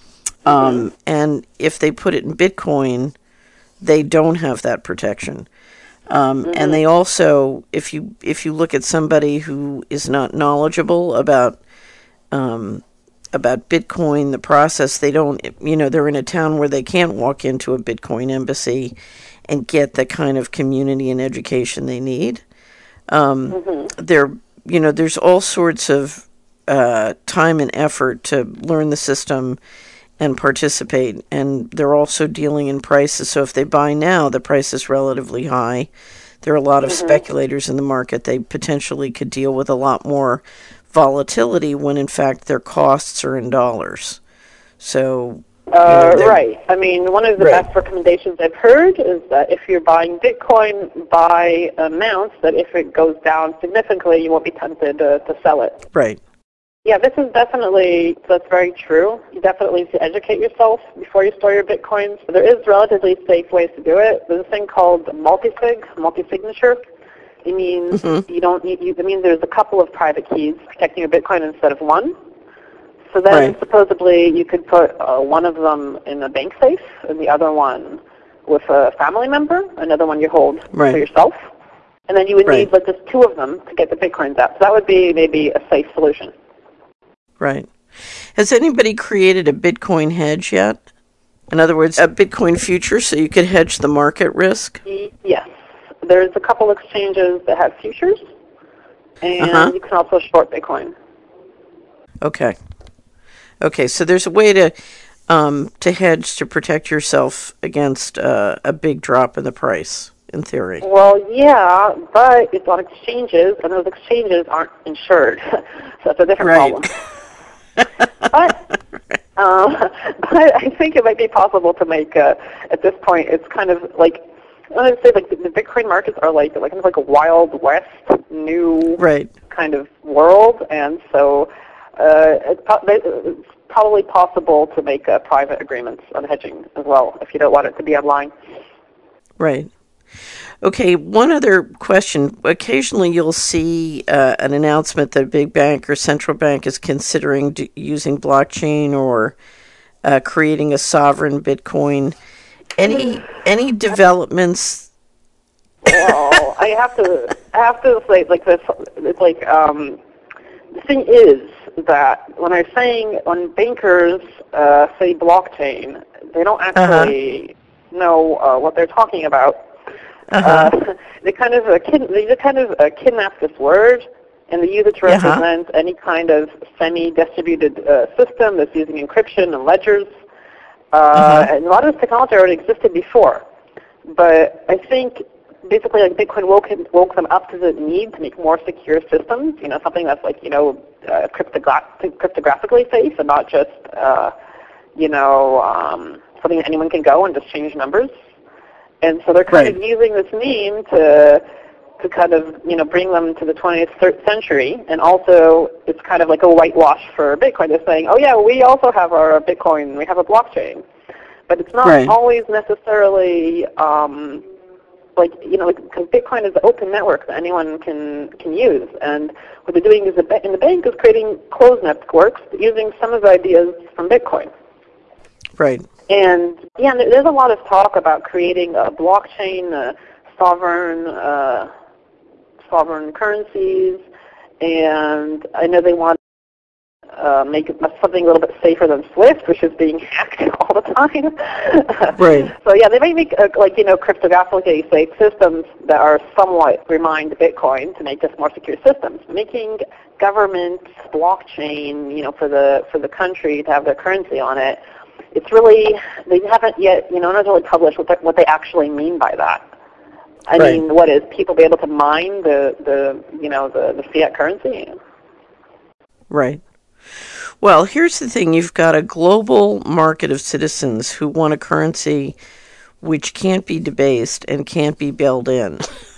Um, and if they put it in Bitcoin, they don't have that protection. Um, Mm-hmm. And they also, if you if you look at somebody who is not knowledgeable about um, about Bitcoin, the process, they don't, you know, they're in a town where they can't walk into a Bitcoin embassy and get the kind of community and education they need. Um, Mm-hmm. There, you know, there's all sorts of uh, time and effort to learn the system and participate, and they're also dealing in prices. So if they buy now, the price is relatively high. There are a lot of Mm-hmm. speculators in the market. They potentially could deal with a lot more volatility when in fact their costs are in dollars. So, you know, Uh, they're- right. I mean, one of the Right. best recommendations I've heard is that if you're buying Bitcoin, buy amounts that if it goes down significantly, you won't be tempted uh, to sell it. right, Yeah, this is definitely, that's very true. You definitely need to educate yourself before you store your Bitcoins. There is relatively safe ways to do it. There's a thing called multi-sig, multi-signature. It means Mhm. you don't need, you, it means there's a couple of private keys protecting your Bitcoin instead of one. So then Right. supposedly you could put uh, one of them in a bank safe and the other one with a family member, another one you hold Right. for yourself. And then you would Right. need like just two of them to get the Bitcoins out. So that would be maybe a safe solution. right. Has anybody created a Bitcoin hedge yet? In other words, a Bitcoin future so you could hedge the market risk? Y- Yes. There's a couple exchanges that have futures, and Uh-huh. you can also short Bitcoin. Okay. Okay, so there's a way to um, to hedge to protect yourself against uh, a big drop in the price, in theory. Well, yeah, but it's on exchanges, and those exchanges aren't insured, so that's a different Right. problem. But, um, but I think it might be possible to make, uh, at this point, it's kind of like, I would say like the, the Bitcoin markets are like like kind of like a Wild West new Right. kind of world, and so uh, it's, po- it's probably possible to make uh, private agreements on hedging as well if you don't want it to be online. Right. Okay, one other question. Occasionally you'll see uh, an announcement that a big bank or central bank is considering d- using blockchain or uh, creating a sovereign Bitcoin. Any any developments? Well, I have to I have to say like this. It's like um, the thing is that when I'm saying when bankers uh, say blockchain, they don't actually know uh, what they're talking about. Uh-huh. Uh, they kind of uh, kid, they just kind of uh, kidnap this word and they use it to Uh-huh. represent any kind of semi-distributed uh, system that's using encryption and ledgers. Uh, Uh-huh. And a lot of this technology already existed before, but I think basically like Bitcoin woke, woke them up to the need to make more secure systems. You know, something that's like you know uh, cryptogra- cryptographically safe and not just uh, you know um, something that anyone can go and just change numbers. And so they're kind Right. of using this meme to to kind of, you know, bring them to the twentieth century. And also, it's kind of like a whitewash for Bitcoin. They're saying, oh yeah, we also have our Bitcoin, we have a blockchain. But it's not Right. always necessarily, um, like, you know, because Bitcoin is an open network that anyone can, can use. And what they're doing is the ba- in the bank is creating closed networks using some of the ideas from Bitcoin. Right. And yeah, there's a lot of talk about creating a blockchain, uh, sovereign, uh, sovereign currencies, and I know they want to uh, make it something a little bit safer than SWIFT, which is being hacked all the time. Right. So yeah, they may make uh, like you know cryptographically safe systems that are somewhat remind Bitcoin to make this more secure systems. Making government blockchain, you know, for the for the country to have their currency on it. It's really, they haven't yet, you know, not really published what they, what they actually mean by that. I Right. mean, what is people be able to mine the, the you know, the, the fiat currency? Right. Well, here's the thing. You've got a global market of citizens who want a currency which can't be debased and can't be bailed in.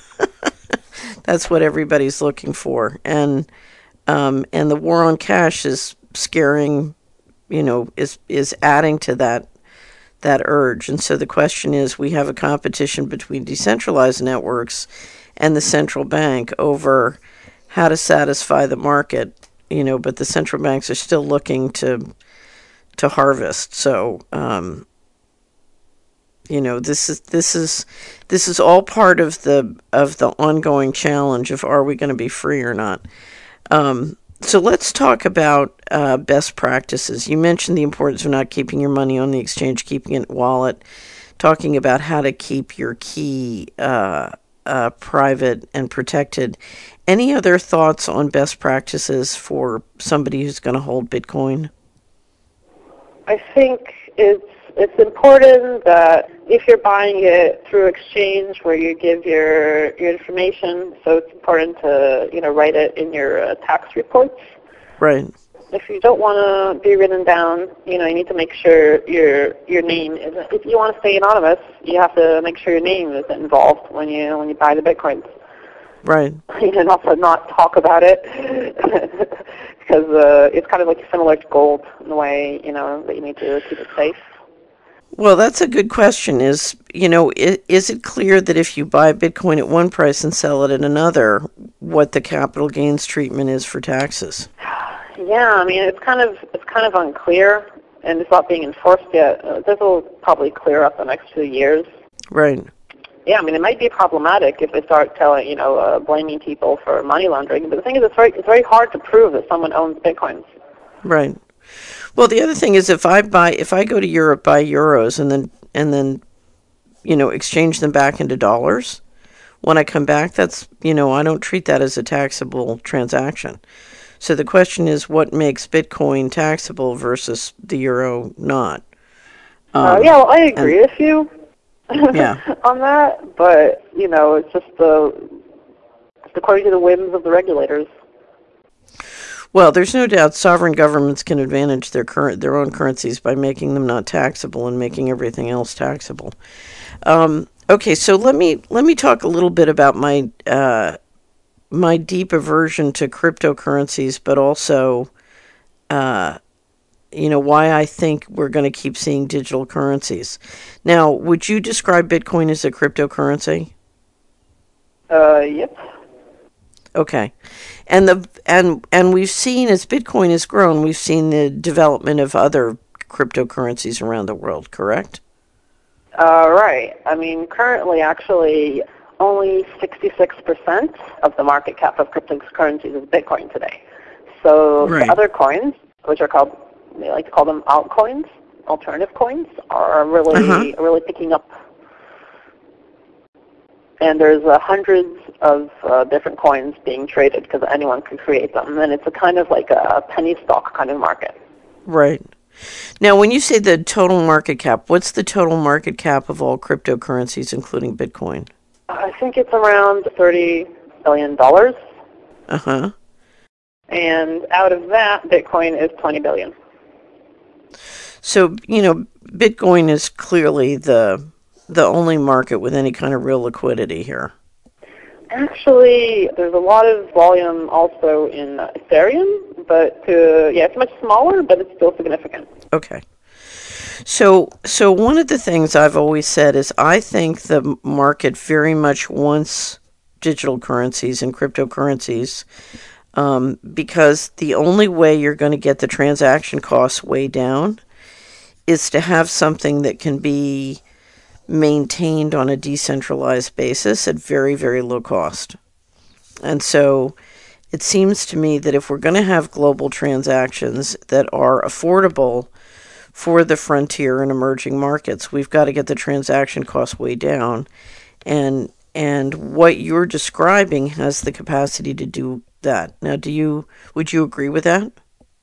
That's what everybody's looking for. And um, and the war on cash is scaring, you know, is is adding to that that urge. And so the question is, we have a competition between decentralized networks and the central bank over how to satisfy the market, you know, but the central banks are still looking to to harvest. So um, you know, this is this is this is all part of the of the ongoing challenge of, are we going to be free or not? Um, So let's talk about uh, best practices. You mentioned the importance of not keeping your money on the exchange, keeping it in a wallet, talking about how to keep your key uh, uh, private and protected. Any other thoughts on best practices for somebody who's going to hold Bitcoin? I think it's it's important that if you're buying it through exchange, where you give your your information, so it's important to you know write it in your uh, tax reports. Right. If you don't want to be written down, you know you need to make sure your your name is. If you want to stay anonymous, you have to make sure your name is involved when you when you buy the bitcoins. Right. And also not talk about it, because uh, it's kind of like similar to gold in the way you know that you need to keep it safe. Well, that's a good question. Is, you know, is, is it clear that if you buy Bitcoin at one price and sell it at another, what the capital gains treatment is for taxes? Yeah, I mean, it's kind of it's kind of unclear, and it's not being enforced yet. Uh, this will probably clear up the next few years. Right. Yeah, I mean, it might be problematic if they start telling, you know, uh, blaming people for money laundering. But the thing is, it's very it's very hard to prove that someone owns bitcoins. Right. Well, the other thing is, if I buy, if I go to Europe, buy euros, and then and then, you know, exchange them back into dollars, when I come back, that's, you know, I don't treat that as a taxable transaction. So the question is, what makes Bitcoin taxable versus the euro not? Um, uh, yeah, well, I agree and, with you yeah. on that, but you know, it's just the it's according to the whims of the regulators. Well, there's no doubt sovereign governments can advantage their current their own currencies by making them not taxable and making everything else taxable. Um, okay, so let me let me talk a little bit about my uh, my deep aversion to cryptocurrencies, but also, uh, you know, why I think we're going to keep seeing digital currencies. Now, would you describe Bitcoin as a cryptocurrency? Uh, yep. Okay. And the and and we've seen, as Bitcoin has grown, we've seen the development of other cryptocurrencies around the world, correct? Uh, right. I mean, currently, actually, only sixty-six percent of the market cap of cryptocurrencies is Bitcoin today. So Right. the other coins, which are called, they like to call them altcoins, alternative coins, are really Uh-huh. really picking up. And there's uh, hundreds of uh, different coins being traded because anyone can create them. And it's a kind of like a penny stock kind of market. Right. Now, when you say the total market cap, what's the total market cap of all cryptocurrencies, including Bitcoin? I think it's around thirty billion dollars. Uh-huh. And out of that, Bitcoin is twenty billion dollars. So, you know, Bitcoin is clearly the the only market with any kind of real liquidity here. Actually, there's a lot of volume also in uh, Ethereum, but uh, yeah, it's much smaller, but it's still significant. Okay. So, so one of the things I've always said is I think the market very much wants digital currencies and cryptocurrencies um, because the only way you're going to get the transaction costs way down is to have something that can be maintained on a decentralized basis at very, very low cost. And so it seems to me that if we're going to have global transactions that are affordable for the frontier and emerging markets, we've got to get the transaction costs way down. And and what you're describing has the capacity to do that. Now, do you would you agree with that?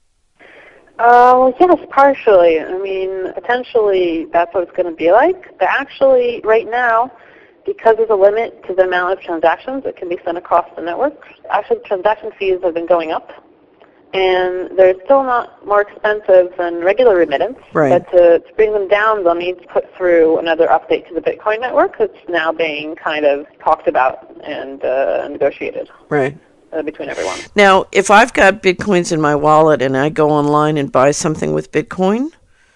Uh, yes, partially. I mean, potentially that's what it's going to be like. But actually, right now, because there's a limit to the amount of transactions that can be sent across the network, actually transaction fees have been going up. And they're still not more expensive than regular remittance. Right. But to, to bring them down, they'll need to put through another update to the Bitcoin network that's now being kind of talked about and uh, negotiated. Right. Uh, between everyone. Now, if I've got Bitcoins in my wallet and I go online and buy something with Bitcoin,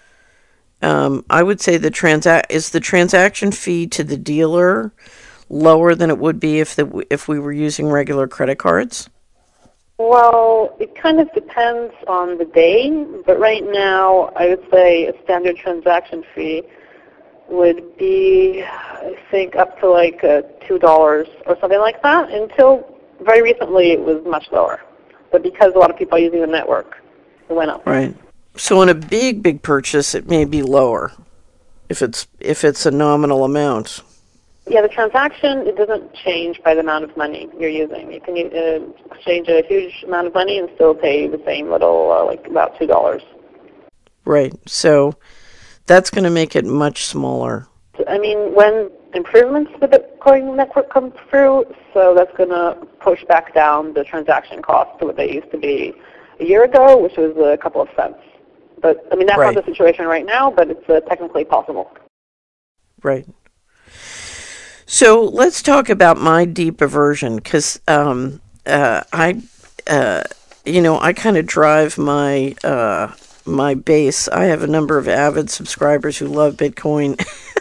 um, I would say the transa- is the transaction fee to the dealer lower than it would be if the if we were using regular credit cards? Well, it kind of depends on the day, but right now I would say a standard transaction fee would be, I think, up to like uh, two dollars or something like that. Until very recently it was much lower. But because a lot of people are using the network, it went up. Right. So in a big, big purchase, it may be lower if it's if it's a nominal amount. Yeah, the transaction, it doesn't change by the amount of money you're using. You can uh, exchange a huge amount of money and still pay the same little, uh, like about two dollars. Right. So that's going to make it much smaller. I mean, when improvements to the Bitcoin network come through, so that's going to push back down the transaction cost to what they used to be a year ago, which was a couple of cents. But, I mean, that's right. not the situation right now, but it's uh, technically possible. Right. So let's talk about my deep aversion, because um, uh, I, uh, you know, I kind of drive my uh, my base. I have a number of avid subscribers who love Bitcoin,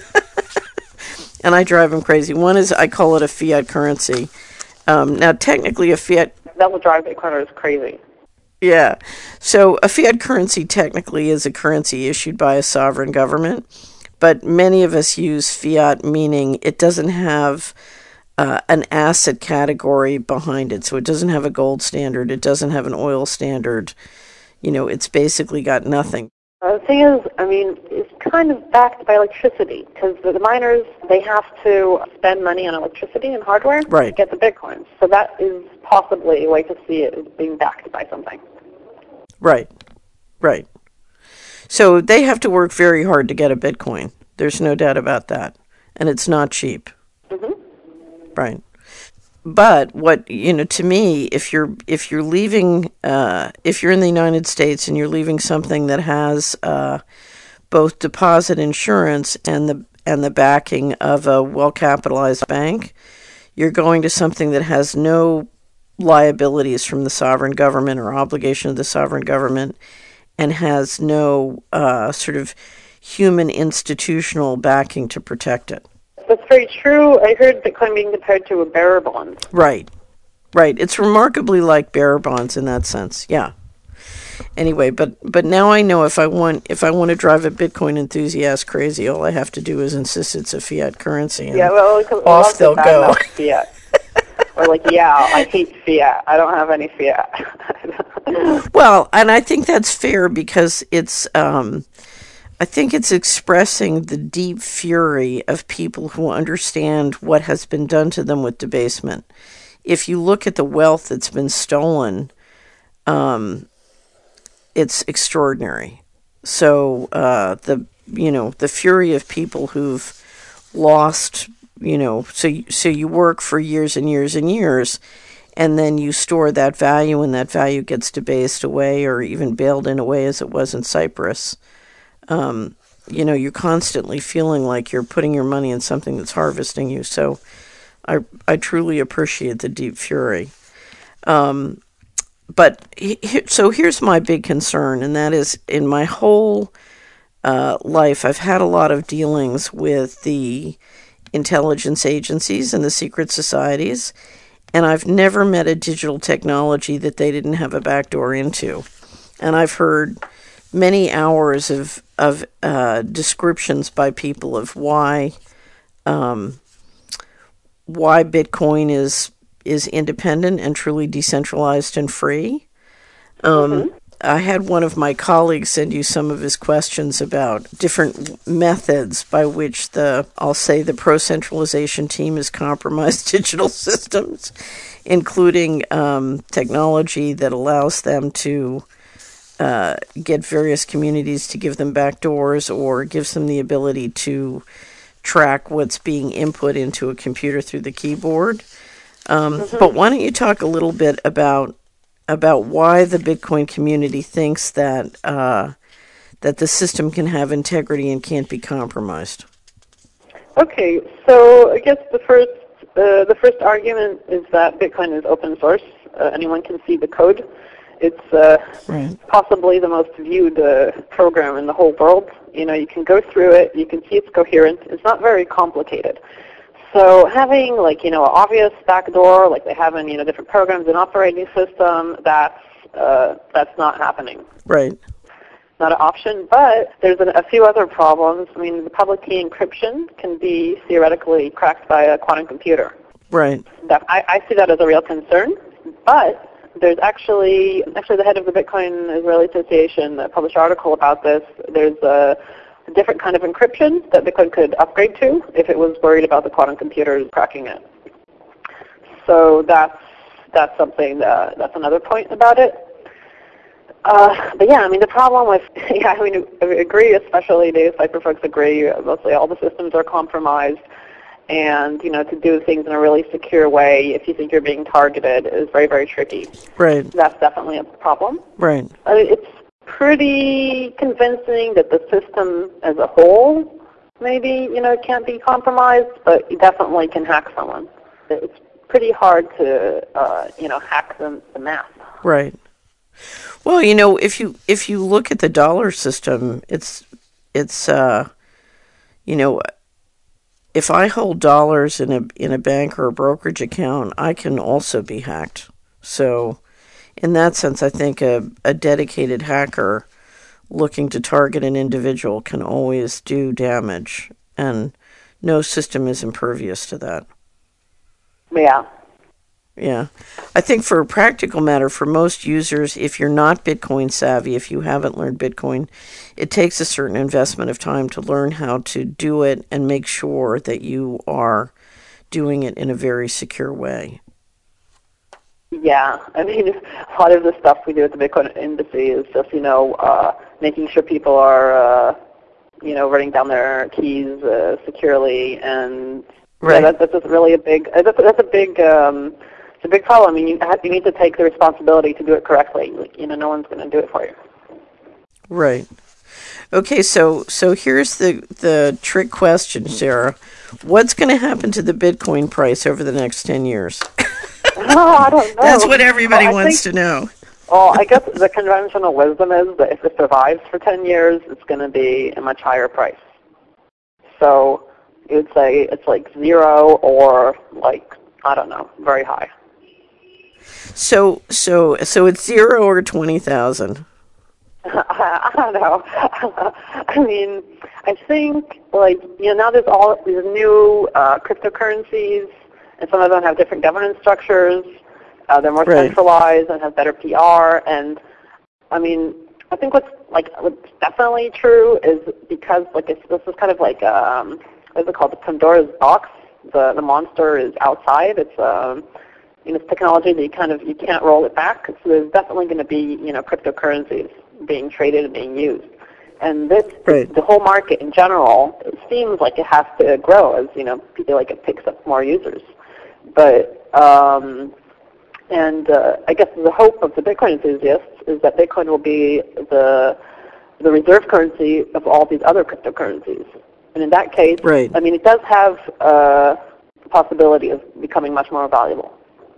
and I drive them crazy. One is I call it a fiat currency. Um, now, technically, a fiat that will drive Bitcoiners crazy. Yeah. So a fiat currency technically is a currency issued by a sovereign government. But many of us use fiat, meaning it doesn't have uh, an asset category behind it. So it doesn't have a gold standard. It doesn't have an oil standard. You know, it's basically got nothing. Uh, the thing is, I mean, it's kind of backed by electricity because the miners, they have to spend money on electricity and hardware right. to get the Bitcoins. So that is possibly a way to see it as being backed by something. Right, right. So they have to work very hard to get a Bitcoin. There's no doubt about that. And it's not cheap. Mm-hmm. Right. But what, you know, to me, if you're if you're leaving, uh, if you're in the United States and you're leaving something that has uh, both deposit insurance and the and the backing of a well-capitalized bank, you're going to something that has no liabilities from the sovereign government or obligation of the sovereign government, and has no uh, sort of human institutional backing to protect it. That's very true. I heard Bitcoin being compared to a bearer bond. Right, right. It's remarkably like bearer bonds in that sense. Yeah. Anyway, but but now I know if I want if I want to drive a Bitcoin enthusiast crazy, all I have to do is insist it's a fiat currency. And yeah, well, because off they'll go. Fiat. Or like, yeah, I hate fiat. I don't have any fiat. Well, and I think that's fair because it's, um, I think it's expressing the deep fury of people who understand what has been done to them with debasement. If you look at the wealth that's been stolen, um, it's extraordinary. So uh, the you know the fury of people who've lost. You know, so you, so you work for years and years and years, and then you store that value, and that value gets debased away or even bailed in away as it was in Cyprus. Um, you know, you're constantly feeling like you're putting your money in something that's harvesting you. So I I truly appreciate the deep fury. Um, but he, so here's my big concern, and that is in my whole uh, life, I've had a lot of dealings with the intelligence agencies and the secret societies, and I've never met a digital technology that they didn't have a backdoor into. And I've heard many hours of of uh, descriptions by people of why um, why Bitcoin is is independent and truly decentralized and free. Um, Mm-hmm. I had one of my colleagues send you some of his questions about different methods by which the, I'll say, the pro-centralization team has compromised digital systems, including um, technology that allows them to uh, get various communities to give them backdoors or gives them the ability to track what's being input into a computer through the keyboard. Um, Mm-hmm. But why don't you talk a little bit about about why the Bitcoin community thinks that uh, that the system can have integrity and can't be compromised? Okay, so I guess the first uh, the first argument is that Bitcoin is open source. Uh, anyone can see the code. It's uh, Right. possibly the most viewed uh, program in the whole world. You know, you can go through it. You can see it's coherent. It's not very complicated. So having, like, you know, an obvious backdoor, like they have in, you know, different programs and operating system, that's uh, that's not happening. Right. Not an option. But there's a, a few other problems. I mean, the public key encryption can be theoretically cracked by a quantum computer. Right. That I, I see that as a real concern. But there's actually actually the head of the Bitcoin Israeli Association uh, published an article about this. There's a a different kind of encryption that Bitcoin could upgrade to if it was worried about the quantum computers cracking it. So that's that's something that, that's another point about it. Uh, but yeah, I mean the problem with yeah, I mean I agree, especially the Cypher folks agree. Mostly all the systems are compromised, and you know to do things in a really secure way, if you think you're being targeted, is very very tricky. Right. That's definitely a problem. Right. I mean, it's pretty convincing that the system as a whole maybe, you know, can't be compromised, but you definitely can hack someone. It's pretty hard to, uh, you know, hack the, the math. Right. Well, you know, if you if you look at the dollar system, it's it's uh, you know, if I hold dollars in a in a bank or a brokerage account, I can also be hacked. So in that sense, I think a, a dedicated hacker looking to target an individual can always do damage, and no system is impervious to that. Yeah. Yeah. I think for a practical matter, for most users, if you're not Bitcoin savvy, if you haven't learned Bitcoin, it takes a certain investment of time to learn how to do it and make sure that you are doing it in a very secure way. Yeah, I mean, a lot of the stuff we do at the Bitcoin Embassy is just, you know, uh, making sure people are, uh, you know, writing down their keys uh, securely, and Right. yeah, that, that's just really a big, uh, that's, that's a big, um, it's a big problem. I mean, you, have, you need to take the responsibility to do it correctly. Like, you know, no one's going to do it for you. Right. Okay, so so here's the the trick question, Sarah. What's going to happen to the Bitcoin price over the next ten years? Oh, I don't know. That's what everybody well, wants think, to know. Well, I guess the conventional wisdom is that if it survives for ten years, it's going to be a much higher price. So you would say it's like zero or like, I don't know, very high. So so so it's zero or twenty thousand. I don't know. I mean, I think, like, you know, now there's all these new uh, cryptocurrencies, and some of them have different governance structures. Uh, they're more Right. centralized and have better P R. And I mean, I think what's like what's definitely true is because like it's, this is kind of like um, what's it called? The Pandora's box. The the monster is outside. It's um, you know, it's technology that you kind of you can't roll it back. So there's definitely going to be you know cryptocurrencies being traded and being used. And this, Right. the whole market in general, it seems like it has to grow as you know people like it picks up more users. But um, and uh, I guess the hope of the Bitcoin enthusiasts is that Bitcoin will be the the reserve currency of all these other cryptocurrencies. And in that case, Right. I mean, it does have uh, possibility of becoming much more valuable.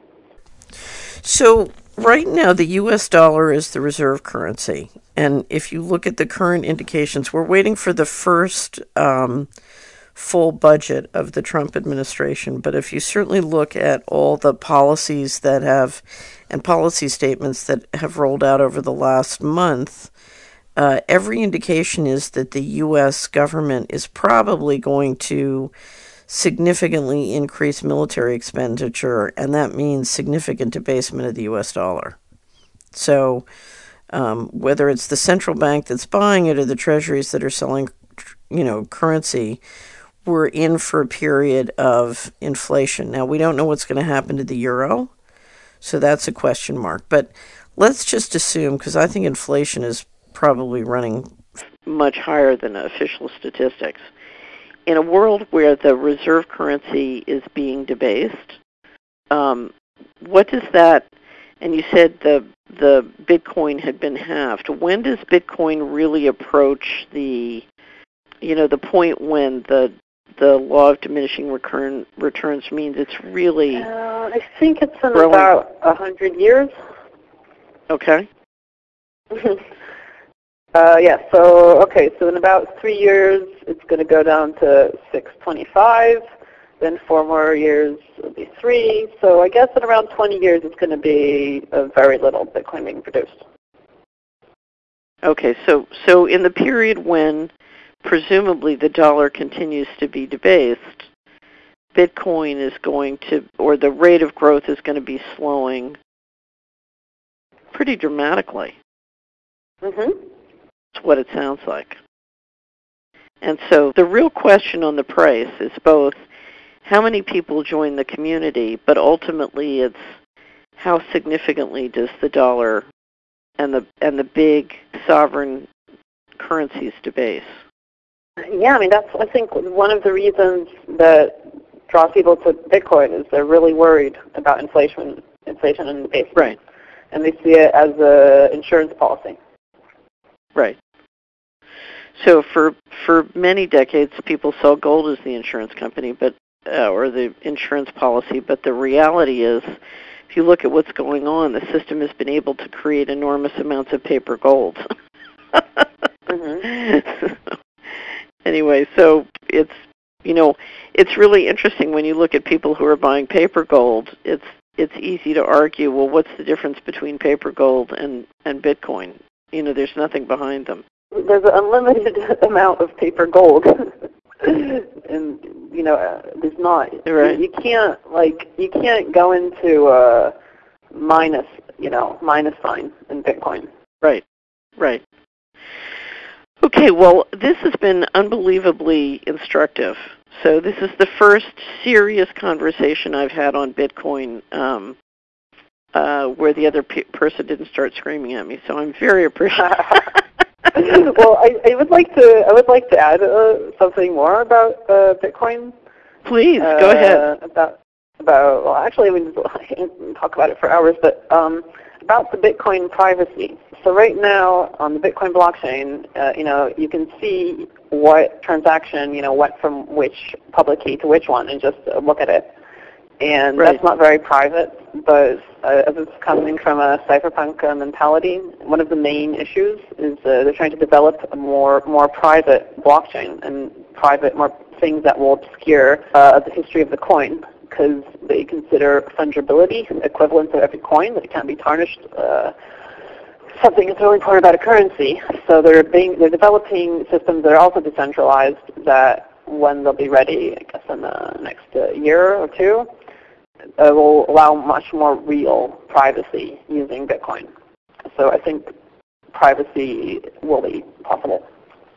So right now, the U S dollar is the reserve currency. And if you look at the current indications, we're waiting for the first um, full budget of the Trump administration. But if you certainly look at all the policies that have, and policy statements that have rolled out over the last month, uh, every indication is that the U S government is probably going to significantly increase military expenditure, and that means significant debasement of the U S dollar. So um, whether it's the central bank that's buying it or the treasuries that are selling, you know, currency, we're in for a period of inflation. Now, we don't know what's going to happen to the euro, so that's a question mark. But let's just assume, because I think inflation is probably running much higher than official statistics. In a world where the reserve currency is being debased, um, what does that, and you said the the Bitcoin had been halved. When does Bitcoin really approach the, you know, the point when the the law of diminishing recurrent returns means it's really uh, I think it's in growing. About a hundred years. Okay. Uh, yeah, so, okay, so in about three years, it's going to go down to six twenty-five. Then four more years will be three. So I guess in around twenty years, it's going to be uh, very little Bitcoin being produced. Okay, so so in the period when presumably the dollar continues to be debased, Bitcoin is going to, or the rate of growth is going to be slowing pretty dramatically. Mm-hmm. That's what it sounds like. And so the real question on the price is both how many people join the community, but ultimately it's how significantly does the dollar and the and the big sovereign currencies debase. Yeah, I mean, that's, I think, one of the reasons that draws people to Bitcoin is they're really worried about inflation, inflation and debasement. Right. And they see it as an insurance policy. Right. So for for many decades, people saw gold as the insurance company, but uh, or the insurance policy. But the reality is, if you look at what's going on, the system has been able to create enormous amounts of paper gold. Mm-hmm. Anyway, so it's you know it's really interesting when you look at people who are buying paper gold. It's it's easy to argue, well, what's the difference between paper gold and and Bitcoin? You know, there's nothing behind them. There's an unlimited amount of paper gold, and you know, uh, there's not. Right. You can't like you can't go into a minus, you know, minus sign in Bitcoin. Right. Right. Okay. Well, this has been unbelievably instructive. So this is the first serious conversation I've had on Bitcoin um, uh, where the other pe- person didn't start screaming at me. So I'm very appreciative. Well, I, I would like to I would like to add uh, something more about uh, Bitcoin. Please uh, go ahead. About about well, actually, we can talk about it for hours, but um, about the Bitcoin privacy. So right now on the Bitcoin blockchain, uh, you know, you can see what transaction you know went from which public key to which one, and just uh, look at it. And right. That's not very private, but uh, as it's coming from a cypherpunk uh, mentality, one of the main issues is uh, they're trying to develop a more more private blockchain and private more things that will obscure uh, the history of the coin, because they consider fungibility equivalent to every coin, that it can't be tarnished. Uh, something that's really important about a currency. So they're being they're developing systems that are also decentralized, that when they'll be ready, I guess in the next uh, year or two, uh, will allow much more real privacy using Bitcoin. So I think privacy will be possible.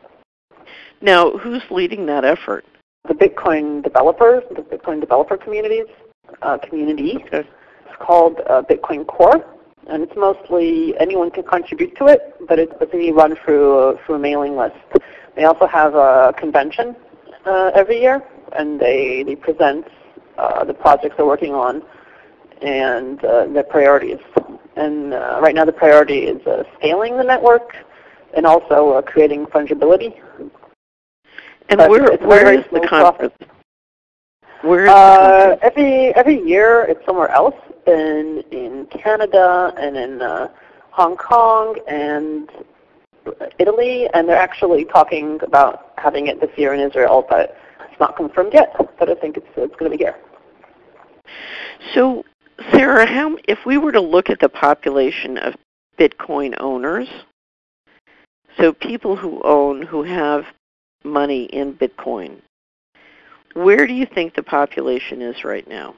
Now, who's leading that effort? The Bitcoin developers, the Bitcoin developer communities, uh, community. Okay. It's called uh, Bitcoin Core, and it's mostly anyone can contribute to it, but it's being run through uh, through a mailing list. They also have a convention uh, every year, and they they present uh, the projects they're working on and uh, their priorities. And uh, right now, the priority is uh, scaling the network and also uh, creating fungibility. And But where it's where very is the slow conference? process. Where is Uh, the country? every every year it's somewhere else, in in Canada and in uh, Hong Kong and Italy, and they're actually talking about having it this year in Israel, but it's not confirmed yet. But I think it's it's going to be here. So, Sarah, how if we were to look at the population of Bitcoin owners, so people who own who have money in Bitcoin, where do you think the population is right now?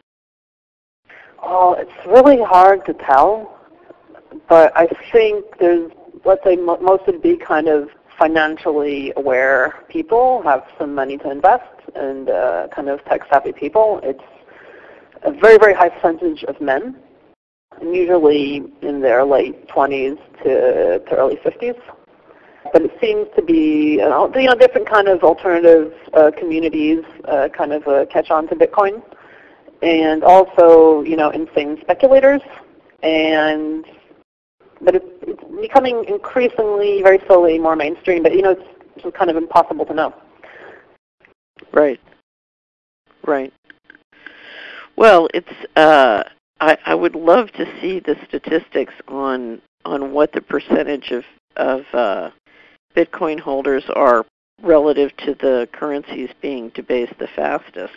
Oh, it's really hard to tell, but I think there's, let's say, mo- most would be kind of financially aware people, have some money to invest, and uh, kind of tech-savvy people. It's a very, very high percentage of men, and usually in their late twenties to, to early fifties. But it seems to be, you know, you know different kind of alternative uh, communities uh, kind of uh, catch on to Bitcoin. And also, you know, insane speculators. And but it's, it's becoming increasingly, very slowly, more mainstream. But, you know, it's, it's just kind of impossible to know. Right. Right. Well, it's. Uh, I, I would love to see the statistics on on what the percentage of of uh, Bitcoin holders are relative to the currencies being debased the fastest.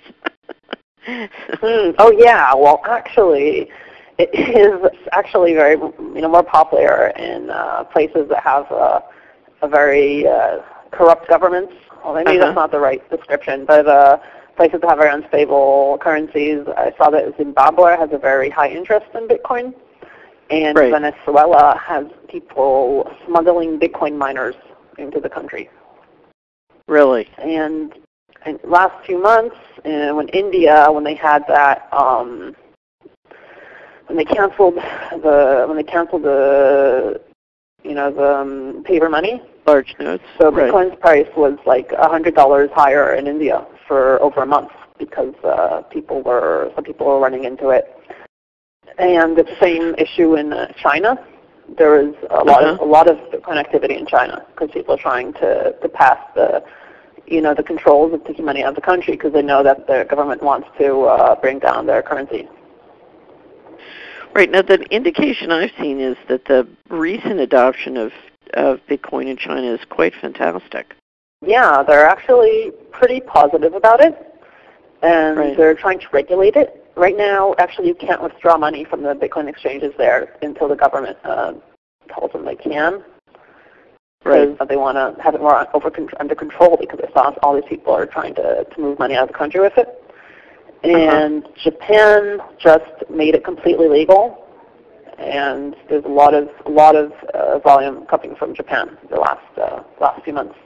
mm, oh yeah, well actually, it is actually very you know more popular in uh, places that have uh, a very uh, corrupt governments. Well, maybe uh-huh. that's not the right description, but uh, places that have very unstable currencies. I saw that Zimbabwe has a very high interest in Bitcoin, and right. Venezuela has people smuggling Bitcoin miners into the country. Really? And in the last few months, uh, when India, when they had that, um, when they canceled the, when they canceled the, you know, the um, paper money, large notes. so right. Bitcoin's price was like a hundred dollars higher in India for over a month because uh, people were, some people were running into it. And it's the same issue in uh, China. There is a lot uh-huh. of a lot of Bitcoin activity in China because people are trying to, to pass the, you know, the controls of taking money out of the country because they know that the government wants to uh, bring down their currency. Right. Now, the indication I've seen is that the recent adoption of, of Bitcoin in China is quite fantastic. Yeah, they're actually pretty positive about it, and right. they're trying to regulate it. Right now, actually, you can't withdraw money from the Bitcoin exchanges there until the government uh, tells them they can. Because right. they want to have it more over, under control because they saw all these people are trying to, to move money out of the country with it. And uh-huh. Japan just made it completely legal, and there's a lot of a lot of uh, volume coming from Japan the last uh, last few months.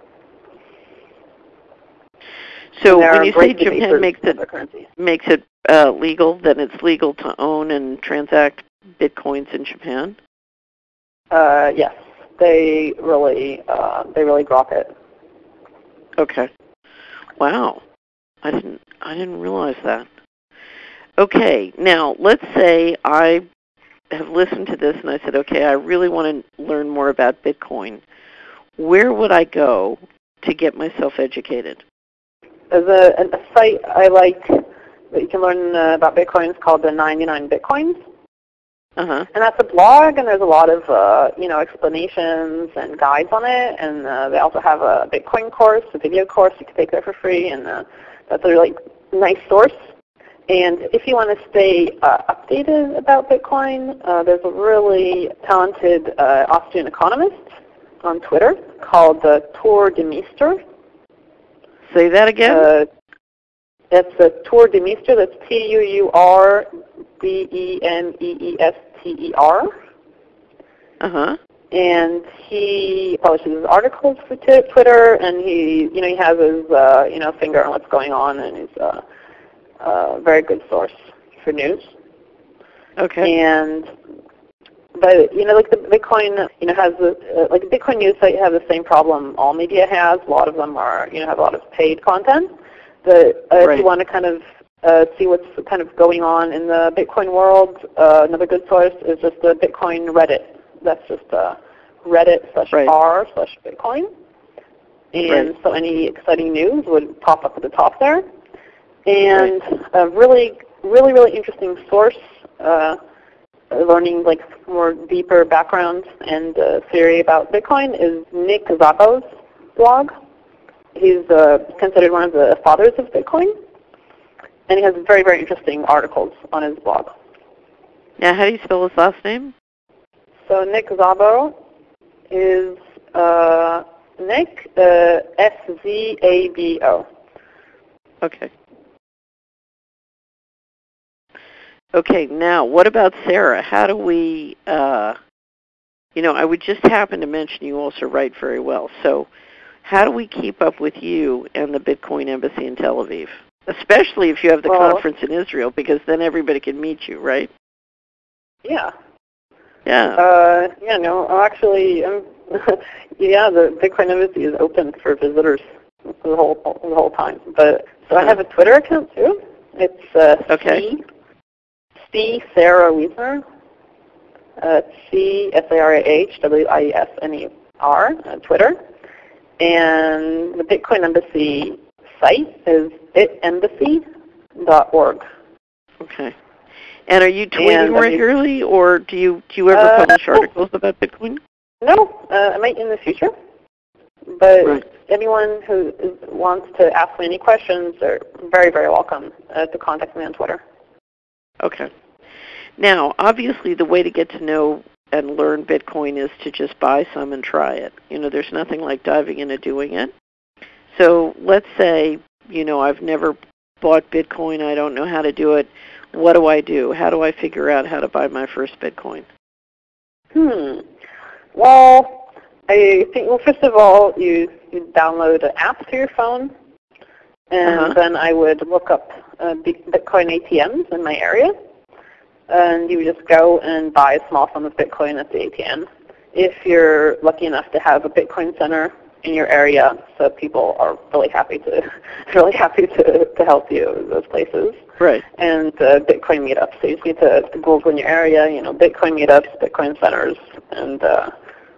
So when you say Japan makes it makes it uh, legal, then it's legal to own and transact Bitcoins in Japan? Uh, yes, they really uh, they really grok it. Okay. Wow. I didn't I didn't realize that. Okay, now let's say I have listened to this and I said, okay, I really want to learn more about Bitcoin. Where would I go to get myself educated? There's a, a site I like that you can learn uh, about Bitcoin. It's called the ninety-nine Bitcoins. Uh-huh. And that's a blog, and there's a lot of uh, you know explanations and guides on it. And uh, they also have a Bitcoin course, a video course you can take there for free, and uh, that's a really nice source. And if you want to stay uh, updated about Bitcoin, uh, there's a really talented uh, Austrian economist on Twitter called uh, Tuur Demeester. Say that again? Uh, that's uh, Tuur Demeester. That's T U U R D E M E E S T E R. Uh-huh. And he publishes his articles for t- Twitter, and he, you know, he has his, uh, you know, finger on what's going on, and he's a uh, uh, very good source for news. Okay. And, but you know, like the Bitcoin, you know, has the uh, like the Bitcoin news site have the same problem all media has. A lot of them are, you know, have a lot of paid content. But uh, right. if you want to kind of uh, see what's kind of going on in the Bitcoin world, uh, another good source is just the Bitcoin Reddit. That's just uh, Reddit slash right. r slash Bitcoin. And right. so any exciting news would pop up at the top there. And a really, really, really interesting source, uh, learning like more deeper background and uh, theory about Bitcoin is Nick Szabo's blog. He's uh, considered one of the fathers of Bitcoin, and he has very, very interesting articles on his blog. Now, how do you spell his last name? So Nick Szabo is uh, Nick uh, S Z A B O. Okay. Okay, now what about Sarah? How do we, uh, you know, I would just happen to mention you also write very well. So how do we keep up with you and the Bitcoin Embassy in Tel Aviv? Especially if you have the well, conference in Israel, because then everybody can meet you, right? Yeah. Yeah. Uh, yeah, no, actually, um, yeah, the Bitcoin Embassy is open for visitors the whole the whole time. But so I have a Twitter account too. It's uh, okay. C, C Sarah Wiesner. Uh, C S A R A H W I E S N E R on Twitter, and the Bitcoin Embassy site is bit embassy dot org. Okay. And are you tweeting and, regularly, or do you do you ever uh, publish articles about Bitcoin? No, uh, I might in the future. But right. anyone who is, wants to ask me any questions are very, very welcome uh, to contact me on Twitter. Okay. Now, obviously, the way to get to know and learn Bitcoin is to just buy some and try it. You know, there's nothing like diving into doing it. So let's say, you know, I've never bought Bitcoin. I don't know how to do it. What do I do? How do I figure out how to buy my first Bitcoin? Hmm. Well, I think, well, first of all, you, you download an app to your phone, and uh-huh. then I would look up uh, Bitcoin A T Ms in my area, and you would just go and buy a small sum of Bitcoin at the A T M. If you're lucky enough to have a Bitcoin center in your area, so people are really happy to really happy to, to help you in those places. Right. And uh, Bitcoin meetups. So you just need to, to Google in your area, you know, Bitcoin meetups, Bitcoin centers, and uh,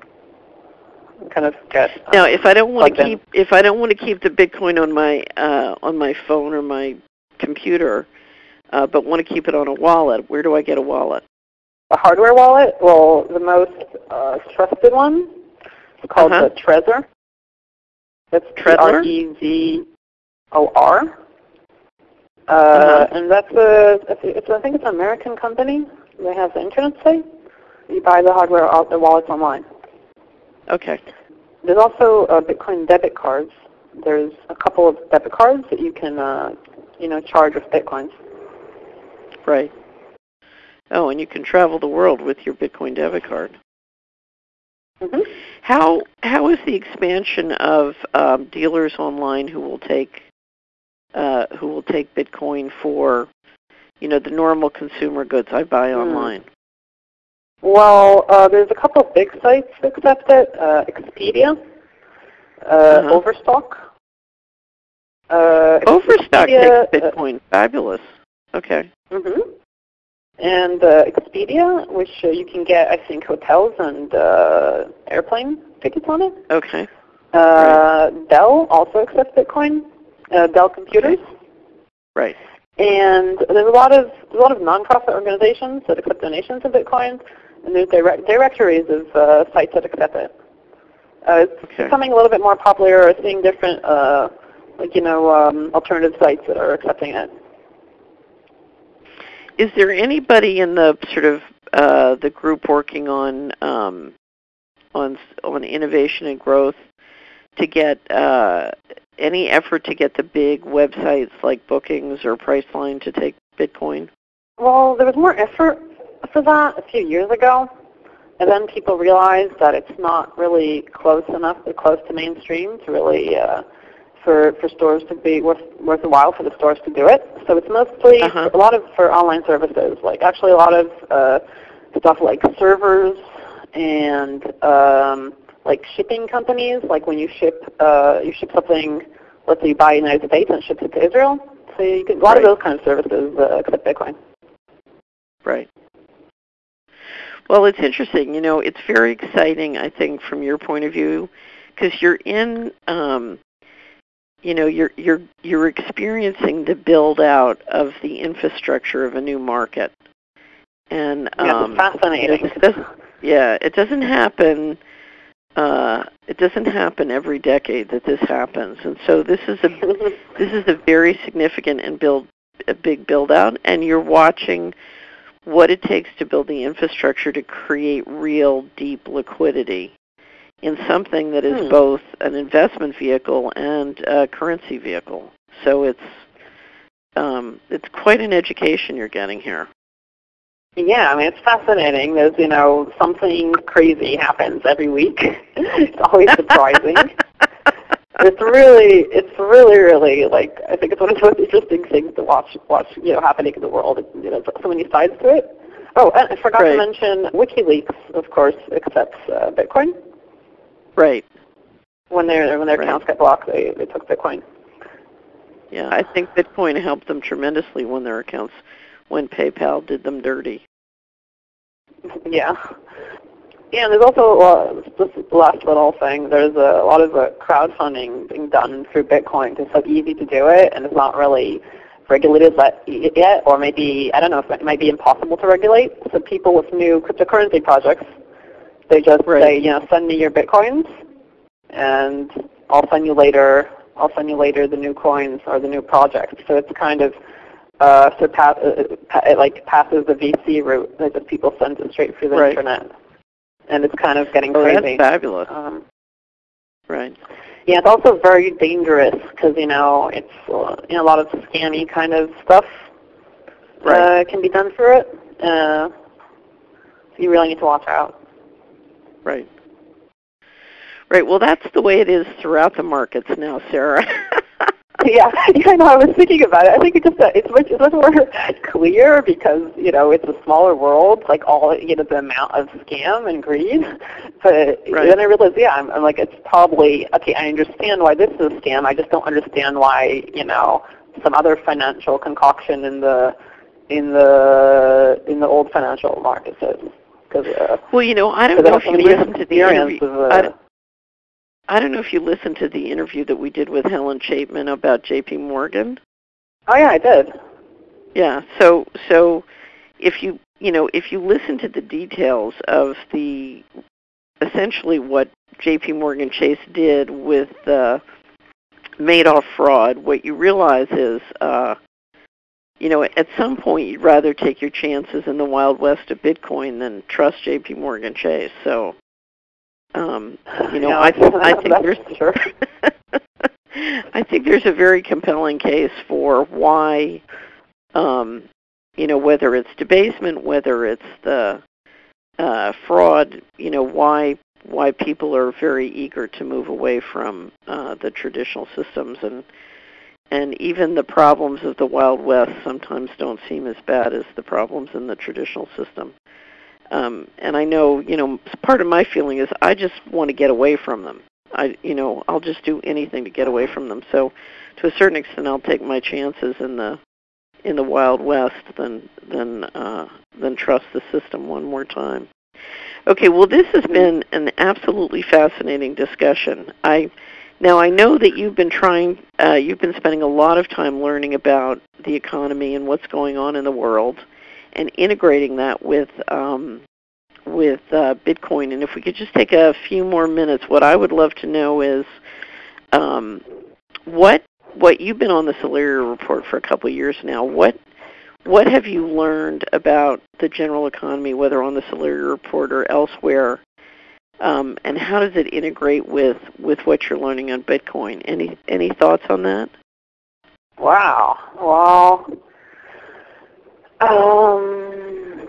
kind of get. Um, now, if I don't want to in. keep if I don't want to keep the Bitcoin on my uh, on my phone or my computer, uh, but want to keep it on a wallet, where do I get a wallet? A hardware wallet. Well, the most uh, trusted one is called uh-huh. the Trezor. That's T R E Z O R. Uh, uh-huh. And that's a, it's, I think it's an American company. They have the internet site. You buy the hardware out the wallets online. Okay. There's also uh, Bitcoin debit cards. There's a couple of debit cards that you can, uh, you know, charge with Bitcoins. Right. Oh, and you can travel the world with your Bitcoin debit card. Mm-hmm. How how is the expansion of um, dealers online who will take uh, who will take Bitcoin for, you know, the normal consumer goods I buy mm. online? Well, uh, there's a couple of big sites that accept it. Uh, Expedia, uh, uh-huh. Overstock. Uh, Overstock Expedia, takes Bitcoin. Uh, Fabulous. Okay. Mm-hmm. And uh, Expedia, which uh, you can get, I think, hotels and uh, airplane tickets on it. Okay. Uh, right. Dell also accepts Bitcoin. Uh, Dell computers. Okay. Right. And there's a lot of a lot of nonprofit organizations that accept donations of Bitcoin, and there's direct, directories of uh, sites that accept it. Uh, it's okay. becoming a little bit more popular. Seeing different, uh, like you know, um, alternative sites that are accepting it. Is there anybody in the sort of uh, the group working on um, on on innovation and growth to get uh, any effort to get the big websites like Bookings or Priceline to take Bitcoin? Well, there was more effort for that a few years ago, and then people realized that it's not really close enough, or close to mainstream to really uh, for for stores to be worth worth a while for the stores to do it. So it's mostly uh-huh. a lot of for online services, like actually a lot of uh, stuff like servers and um, like shipping companies. Like when you ship uh, you ship something, let's say you buy in the United States and ship it to Israel. So you can, a lot right. of those kind of services uh, accept Bitcoin. Right. Well, it's interesting. You know, it's very exciting, I think, from your point of view, because you're in um, you know, you're you're you're experiencing the build out of the infrastructure of a new market, and yeah, um, it's fascinating. It doesn't, yeah, it doesn't happen. Uh, it doesn't happen every decade that this happens, and so this is a this is a very significant and build a big build out, and you're watching what it takes to build the infrastructure to create real deep liquidity in something that is hmm. both an investment vehicle and a currency vehicle. So it's um, it's quite an education you're getting here. Yeah, I mean, it's fascinating. There's, you know, something crazy happens every week. It's always surprising. It's really, it's really, really, like, I think it's one of the most interesting things to watch, watch, you know, happening in the world. It's, you know, so many sides to it. Oh, and I forgot right. to mention WikiLeaks, of course, accepts uh, Bitcoin. Right. When their when their right. accounts get blocked, they, they took Bitcoin. Yeah, I think Bitcoin helped them tremendously when their accounts, when PayPal did them dirty. Yeah. Yeah, and there's also, uh, just last little thing, there's a, a lot of uh, crowdfunding being done through Bitcoin. It's so easy to do it, and it's not really regulated yet, or maybe, I don't know, it might be impossible to regulate. So people with new cryptocurrency projects, they just right. say, you know, send me your Bitcoins, and I'll send you later, I'll send you later the new coins or the new project. So it's kind of, uh, surpass, it like passes the V C route, that just people send it straight through the right. internet. And it's kind of getting oh, crazy. That's fabulous. Um, right. Yeah, it's also very dangerous because, you know, it's uh, you know, a lot of scammy kind of stuff right. uh, can be done through it. Uh, so you really need to watch out. Right. Right. Well, that's the way it is throughout the markets now, Sarah. Yeah, yeah, I know. I was thinking about it. I think it's just that it's much, it's much more clear because, you know, it's a smaller world, like all, you know, the amount of scam and greed. But right. then I realized, yeah, I'm, I'm like, it's probably, okay, I understand why this is a scam. I just don't understand why, you know, some other financial concoction in the in the in the old financial markets is. Cause, uh, well, you know, I don't know if you listened to the interview. Of, uh, I don't know if you listened to the interview that we did with Helen Chapman about J P Morgan. Oh yeah, I did. Yeah. So so if you you know if you listen to the details of the essentially what J P Morgan Chase did with the Madoff fraud, what you realize is uh, you know at some point you'd rather take your chances in the Wild West of Bitcoin than trust J P Morgan Chase. So. Um, you know, yeah, I, I think that's there's sure. I think there's a very compelling case for why, um, you know, whether it's debasement, whether it's the uh, fraud, you know, why why people are very eager to move away from uh, the traditional systems, and and even the problems of the Wild West sometimes don't seem as bad as the problems in the traditional system. Um, and I know, you know, part of my feeling is I just want to get away from them. I, you know, I'll just do anything to get away from them. So, to a certain extent, I'll take my chances in the in the Wild West than than uh, than trust the system one more time. Okay, well, this has been an absolutely fascinating discussion. I now I know that you've been trying, uh, you've been spending a lot of time learning about the economy and what's going on in the world, and integrating that with um, with uh, Bitcoin. And if we could just take a few more minutes, what I would love to know is um, what what you've been on the Celerio Report for a couple of years now. What what have you learned about the general economy, whether on the Celerio Report or elsewhere, um, and how does it integrate with, with what you're learning on Bitcoin? Any any thoughts on that? Wow. Well. Um,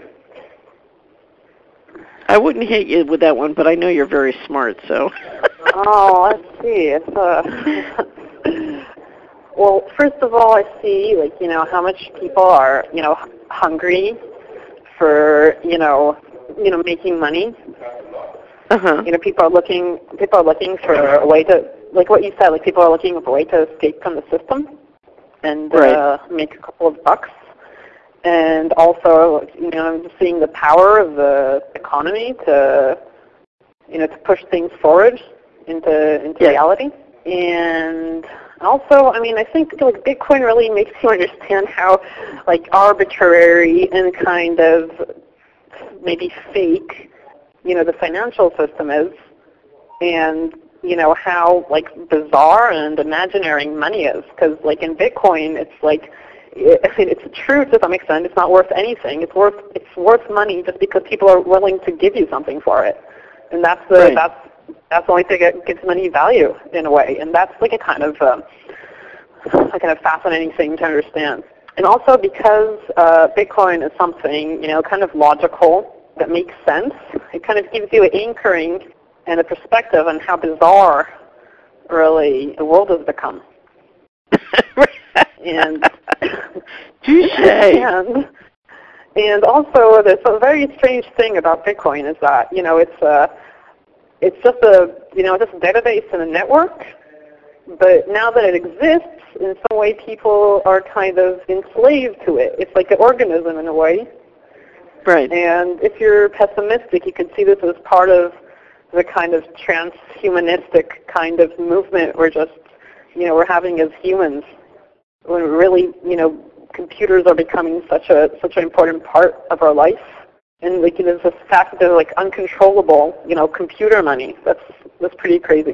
I wouldn't hit you with that one, but I know you're very smart, so. Oh, let's see. It's uh, well, first of all, I see, like, you know, how much people are, you know, hungry for, you know, you know, making money. Uh-huh. You know, people are looking, people are looking for a way to, like what you said, like people are looking for a way to escape from the system and right. uh, make a couple of bucks. And also, you know, I'm just seeing the power of the economy to, you know, to push things forward into into yeah. reality. And Also, I mean, I think like Bitcoin really makes you understand how like arbitrary and kind of maybe fake, you know, the financial system is, and you know how like bizarre and imaginary money is. Because like in Bitcoin, it's like it, I mean, it's true to some extent. It's not worth anything. It's worth it's worth money just because people are willing to give you something for it, and that's the Right. that's that's the only thing that gives money value in a way. And that's like a kind of um, a kind of fascinating thing to understand. And also because uh, Bitcoin is something, you know, kind of logical that makes sense, it kind of gives you an anchoring and a perspective on how bizarre really the world has become. and Touche. and and also there's a very strange thing about Bitcoin is that, you know, it's uh it's just a you know, just a database and a network. But now that it exists, in some way people are kind of enslaved to it. It's like an organism in a way. Right. And if you're pessimistic, you can see this as part of the kind of transhumanistic kind of movement we're just, you know, we're having as humans. When really, you know, computers are becoming such a such an important part of our life. And like, there's this fact that they're like uncontrollable, you know, computer money. That's that's pretty crazy.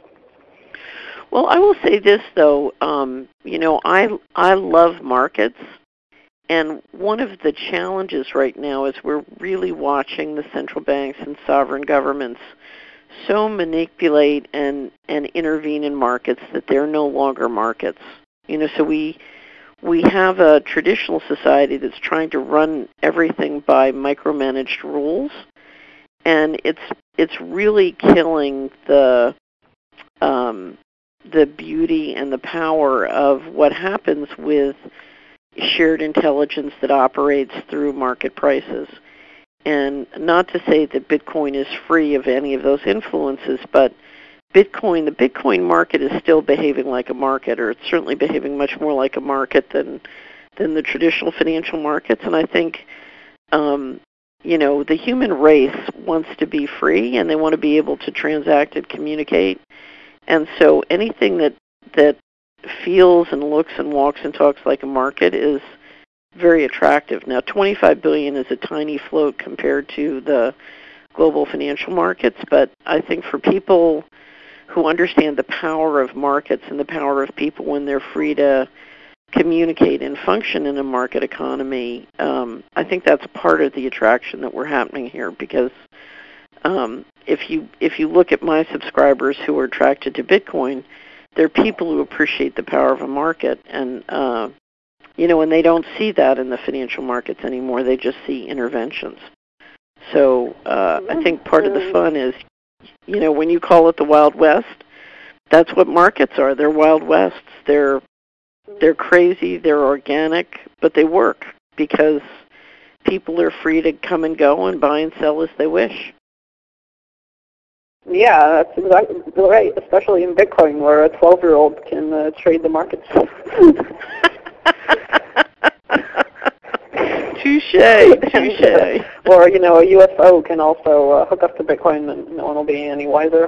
Well, I will say this though, um, you know, I I love markets, and one of the challenges right now is we're really watching the central banks and sovereign governments so manipulate and and intervene in markets that they're no longer markets. You know, so we we have a traditional society that's trying to run everything by micromanaged rules, and it's it's really killing the um, the beauty and the power of what happens with shared intelligence that operates through market prices. And not to say that Bitcoin is free of any of those influences, but Bitcoin, the Bitcoin market is still behaving like a market, or it's certainly behaving much more like a market than than the traditional financial markets. And I think, um, you know, the human race wants to be free, and they want to be able to transact and communicate. And so anything that that feels and looks and walks and talks like a market is very attractive. Now, twenty-five billion dollars is a tiny float compared to the global financial markets, but I think for people who understand the power of markets and the power of people when they're free to communicate and function in a market economy, um, I think that's part of the attraction that we're happening here, because um, if you if you look at my subscribers who are attracted to Bitcoin, they're people who appreciate the power of a market, and uh, you know, and they don't see that in the financial markets anymore. They just see interventions. So uh, I think part of the fun is, you know, when you call it the Wild West, that's what markets are. They're Wild Wests. They're they're crazy. They're organic, but they work because people are free to come and go and buy and sell as they wish. Yeah, that's exactly right, especially in Bitcoin, where a twelve-year-old can uh, trade the markets. Touche, touche. Or, you know, a U F O can also uh, hook up to Bitcoin and no one will be any wiser.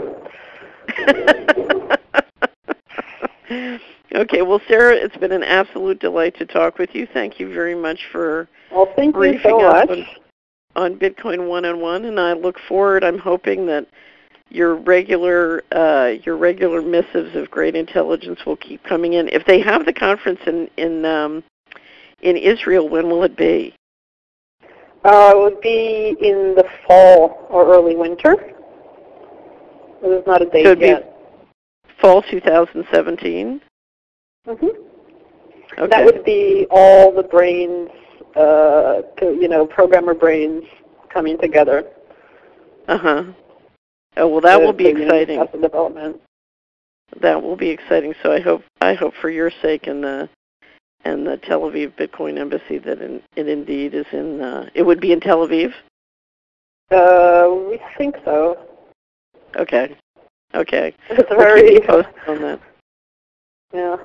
Okay, well, Sarah, it's been an absolute delight to talk with you. Thank you very much for well, thank briefing you so us much. on, on Bitcoin one-on-one, and I look forward, I'm hoping that your regular uh, your regular missives of great intelligence will keep coming in. If they have the conference in in um, in Israel, when will it be? Uh, it would be in the fall or early winter. There's not a date so it'd yet. Be fall two thousand seventeen? Mm-hmm. Okay. That would be all the brains, uh, you know, programmer brains coming together. Uh-huh. Oh, well, that to, will be to, exciting. You know, the development. That will be exciting. So I hope I hope for your sake and the and the Tel Aviv Bitcoin Embassy that in, it indeed is in. Uh, it would be in Tel Aviv. Uh, we think so. Okay. Okay. It's We'll very. keep you posted on that. Yeah.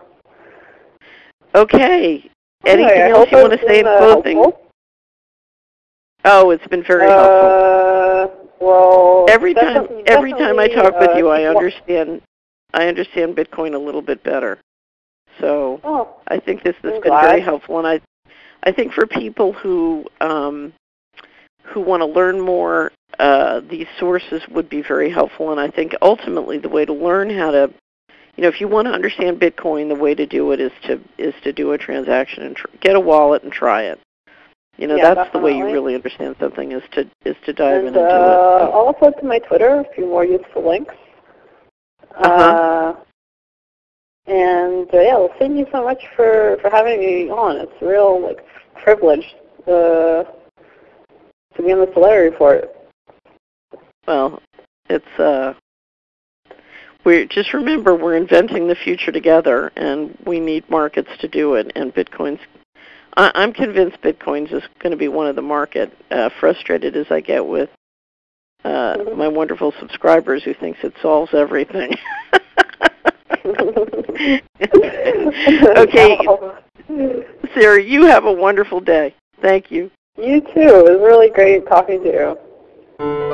Okay. Anything Anyway, else you want to say in uh, closing? helpful. Oh, it's been very uh, helpful. Well, every time, every time I talk with uh, you, I people- understand. I understand Bitcoin a little bit better. So Oh, I think this has I'm been glad. very helpful, and I, I think for people who um, who want to learn more, uh, these sources would be very helpful. And I think ultimately the way to learn how to, you know, if you want to understand Bitcoin, the way to do it is to is to do a transaction and tr- get a wallet and try it. You know, Yeah, that's the way you definitely. really understand something, is to is to dive And in and do uh, it. I'll upload to my Twitter a few more useful links. Uh-huh. Uh, and uh, yeah, well, thank you so much for, for having me on. It's a real like privilege uh, to be on the Solari Report. Well, it's uh, we just remember we're inventing the future together, and we need markets to do it. And Bitcoin's, I, I'm convinced Bitcoin's is going to be one of the market. Uh, frustrated as I get with uh, Mm-hmm. my wonderful subscribers who thinks it solves everything. Okay, Sarah, you have a wonderful day. Thank you. You too. It was really great talking to you.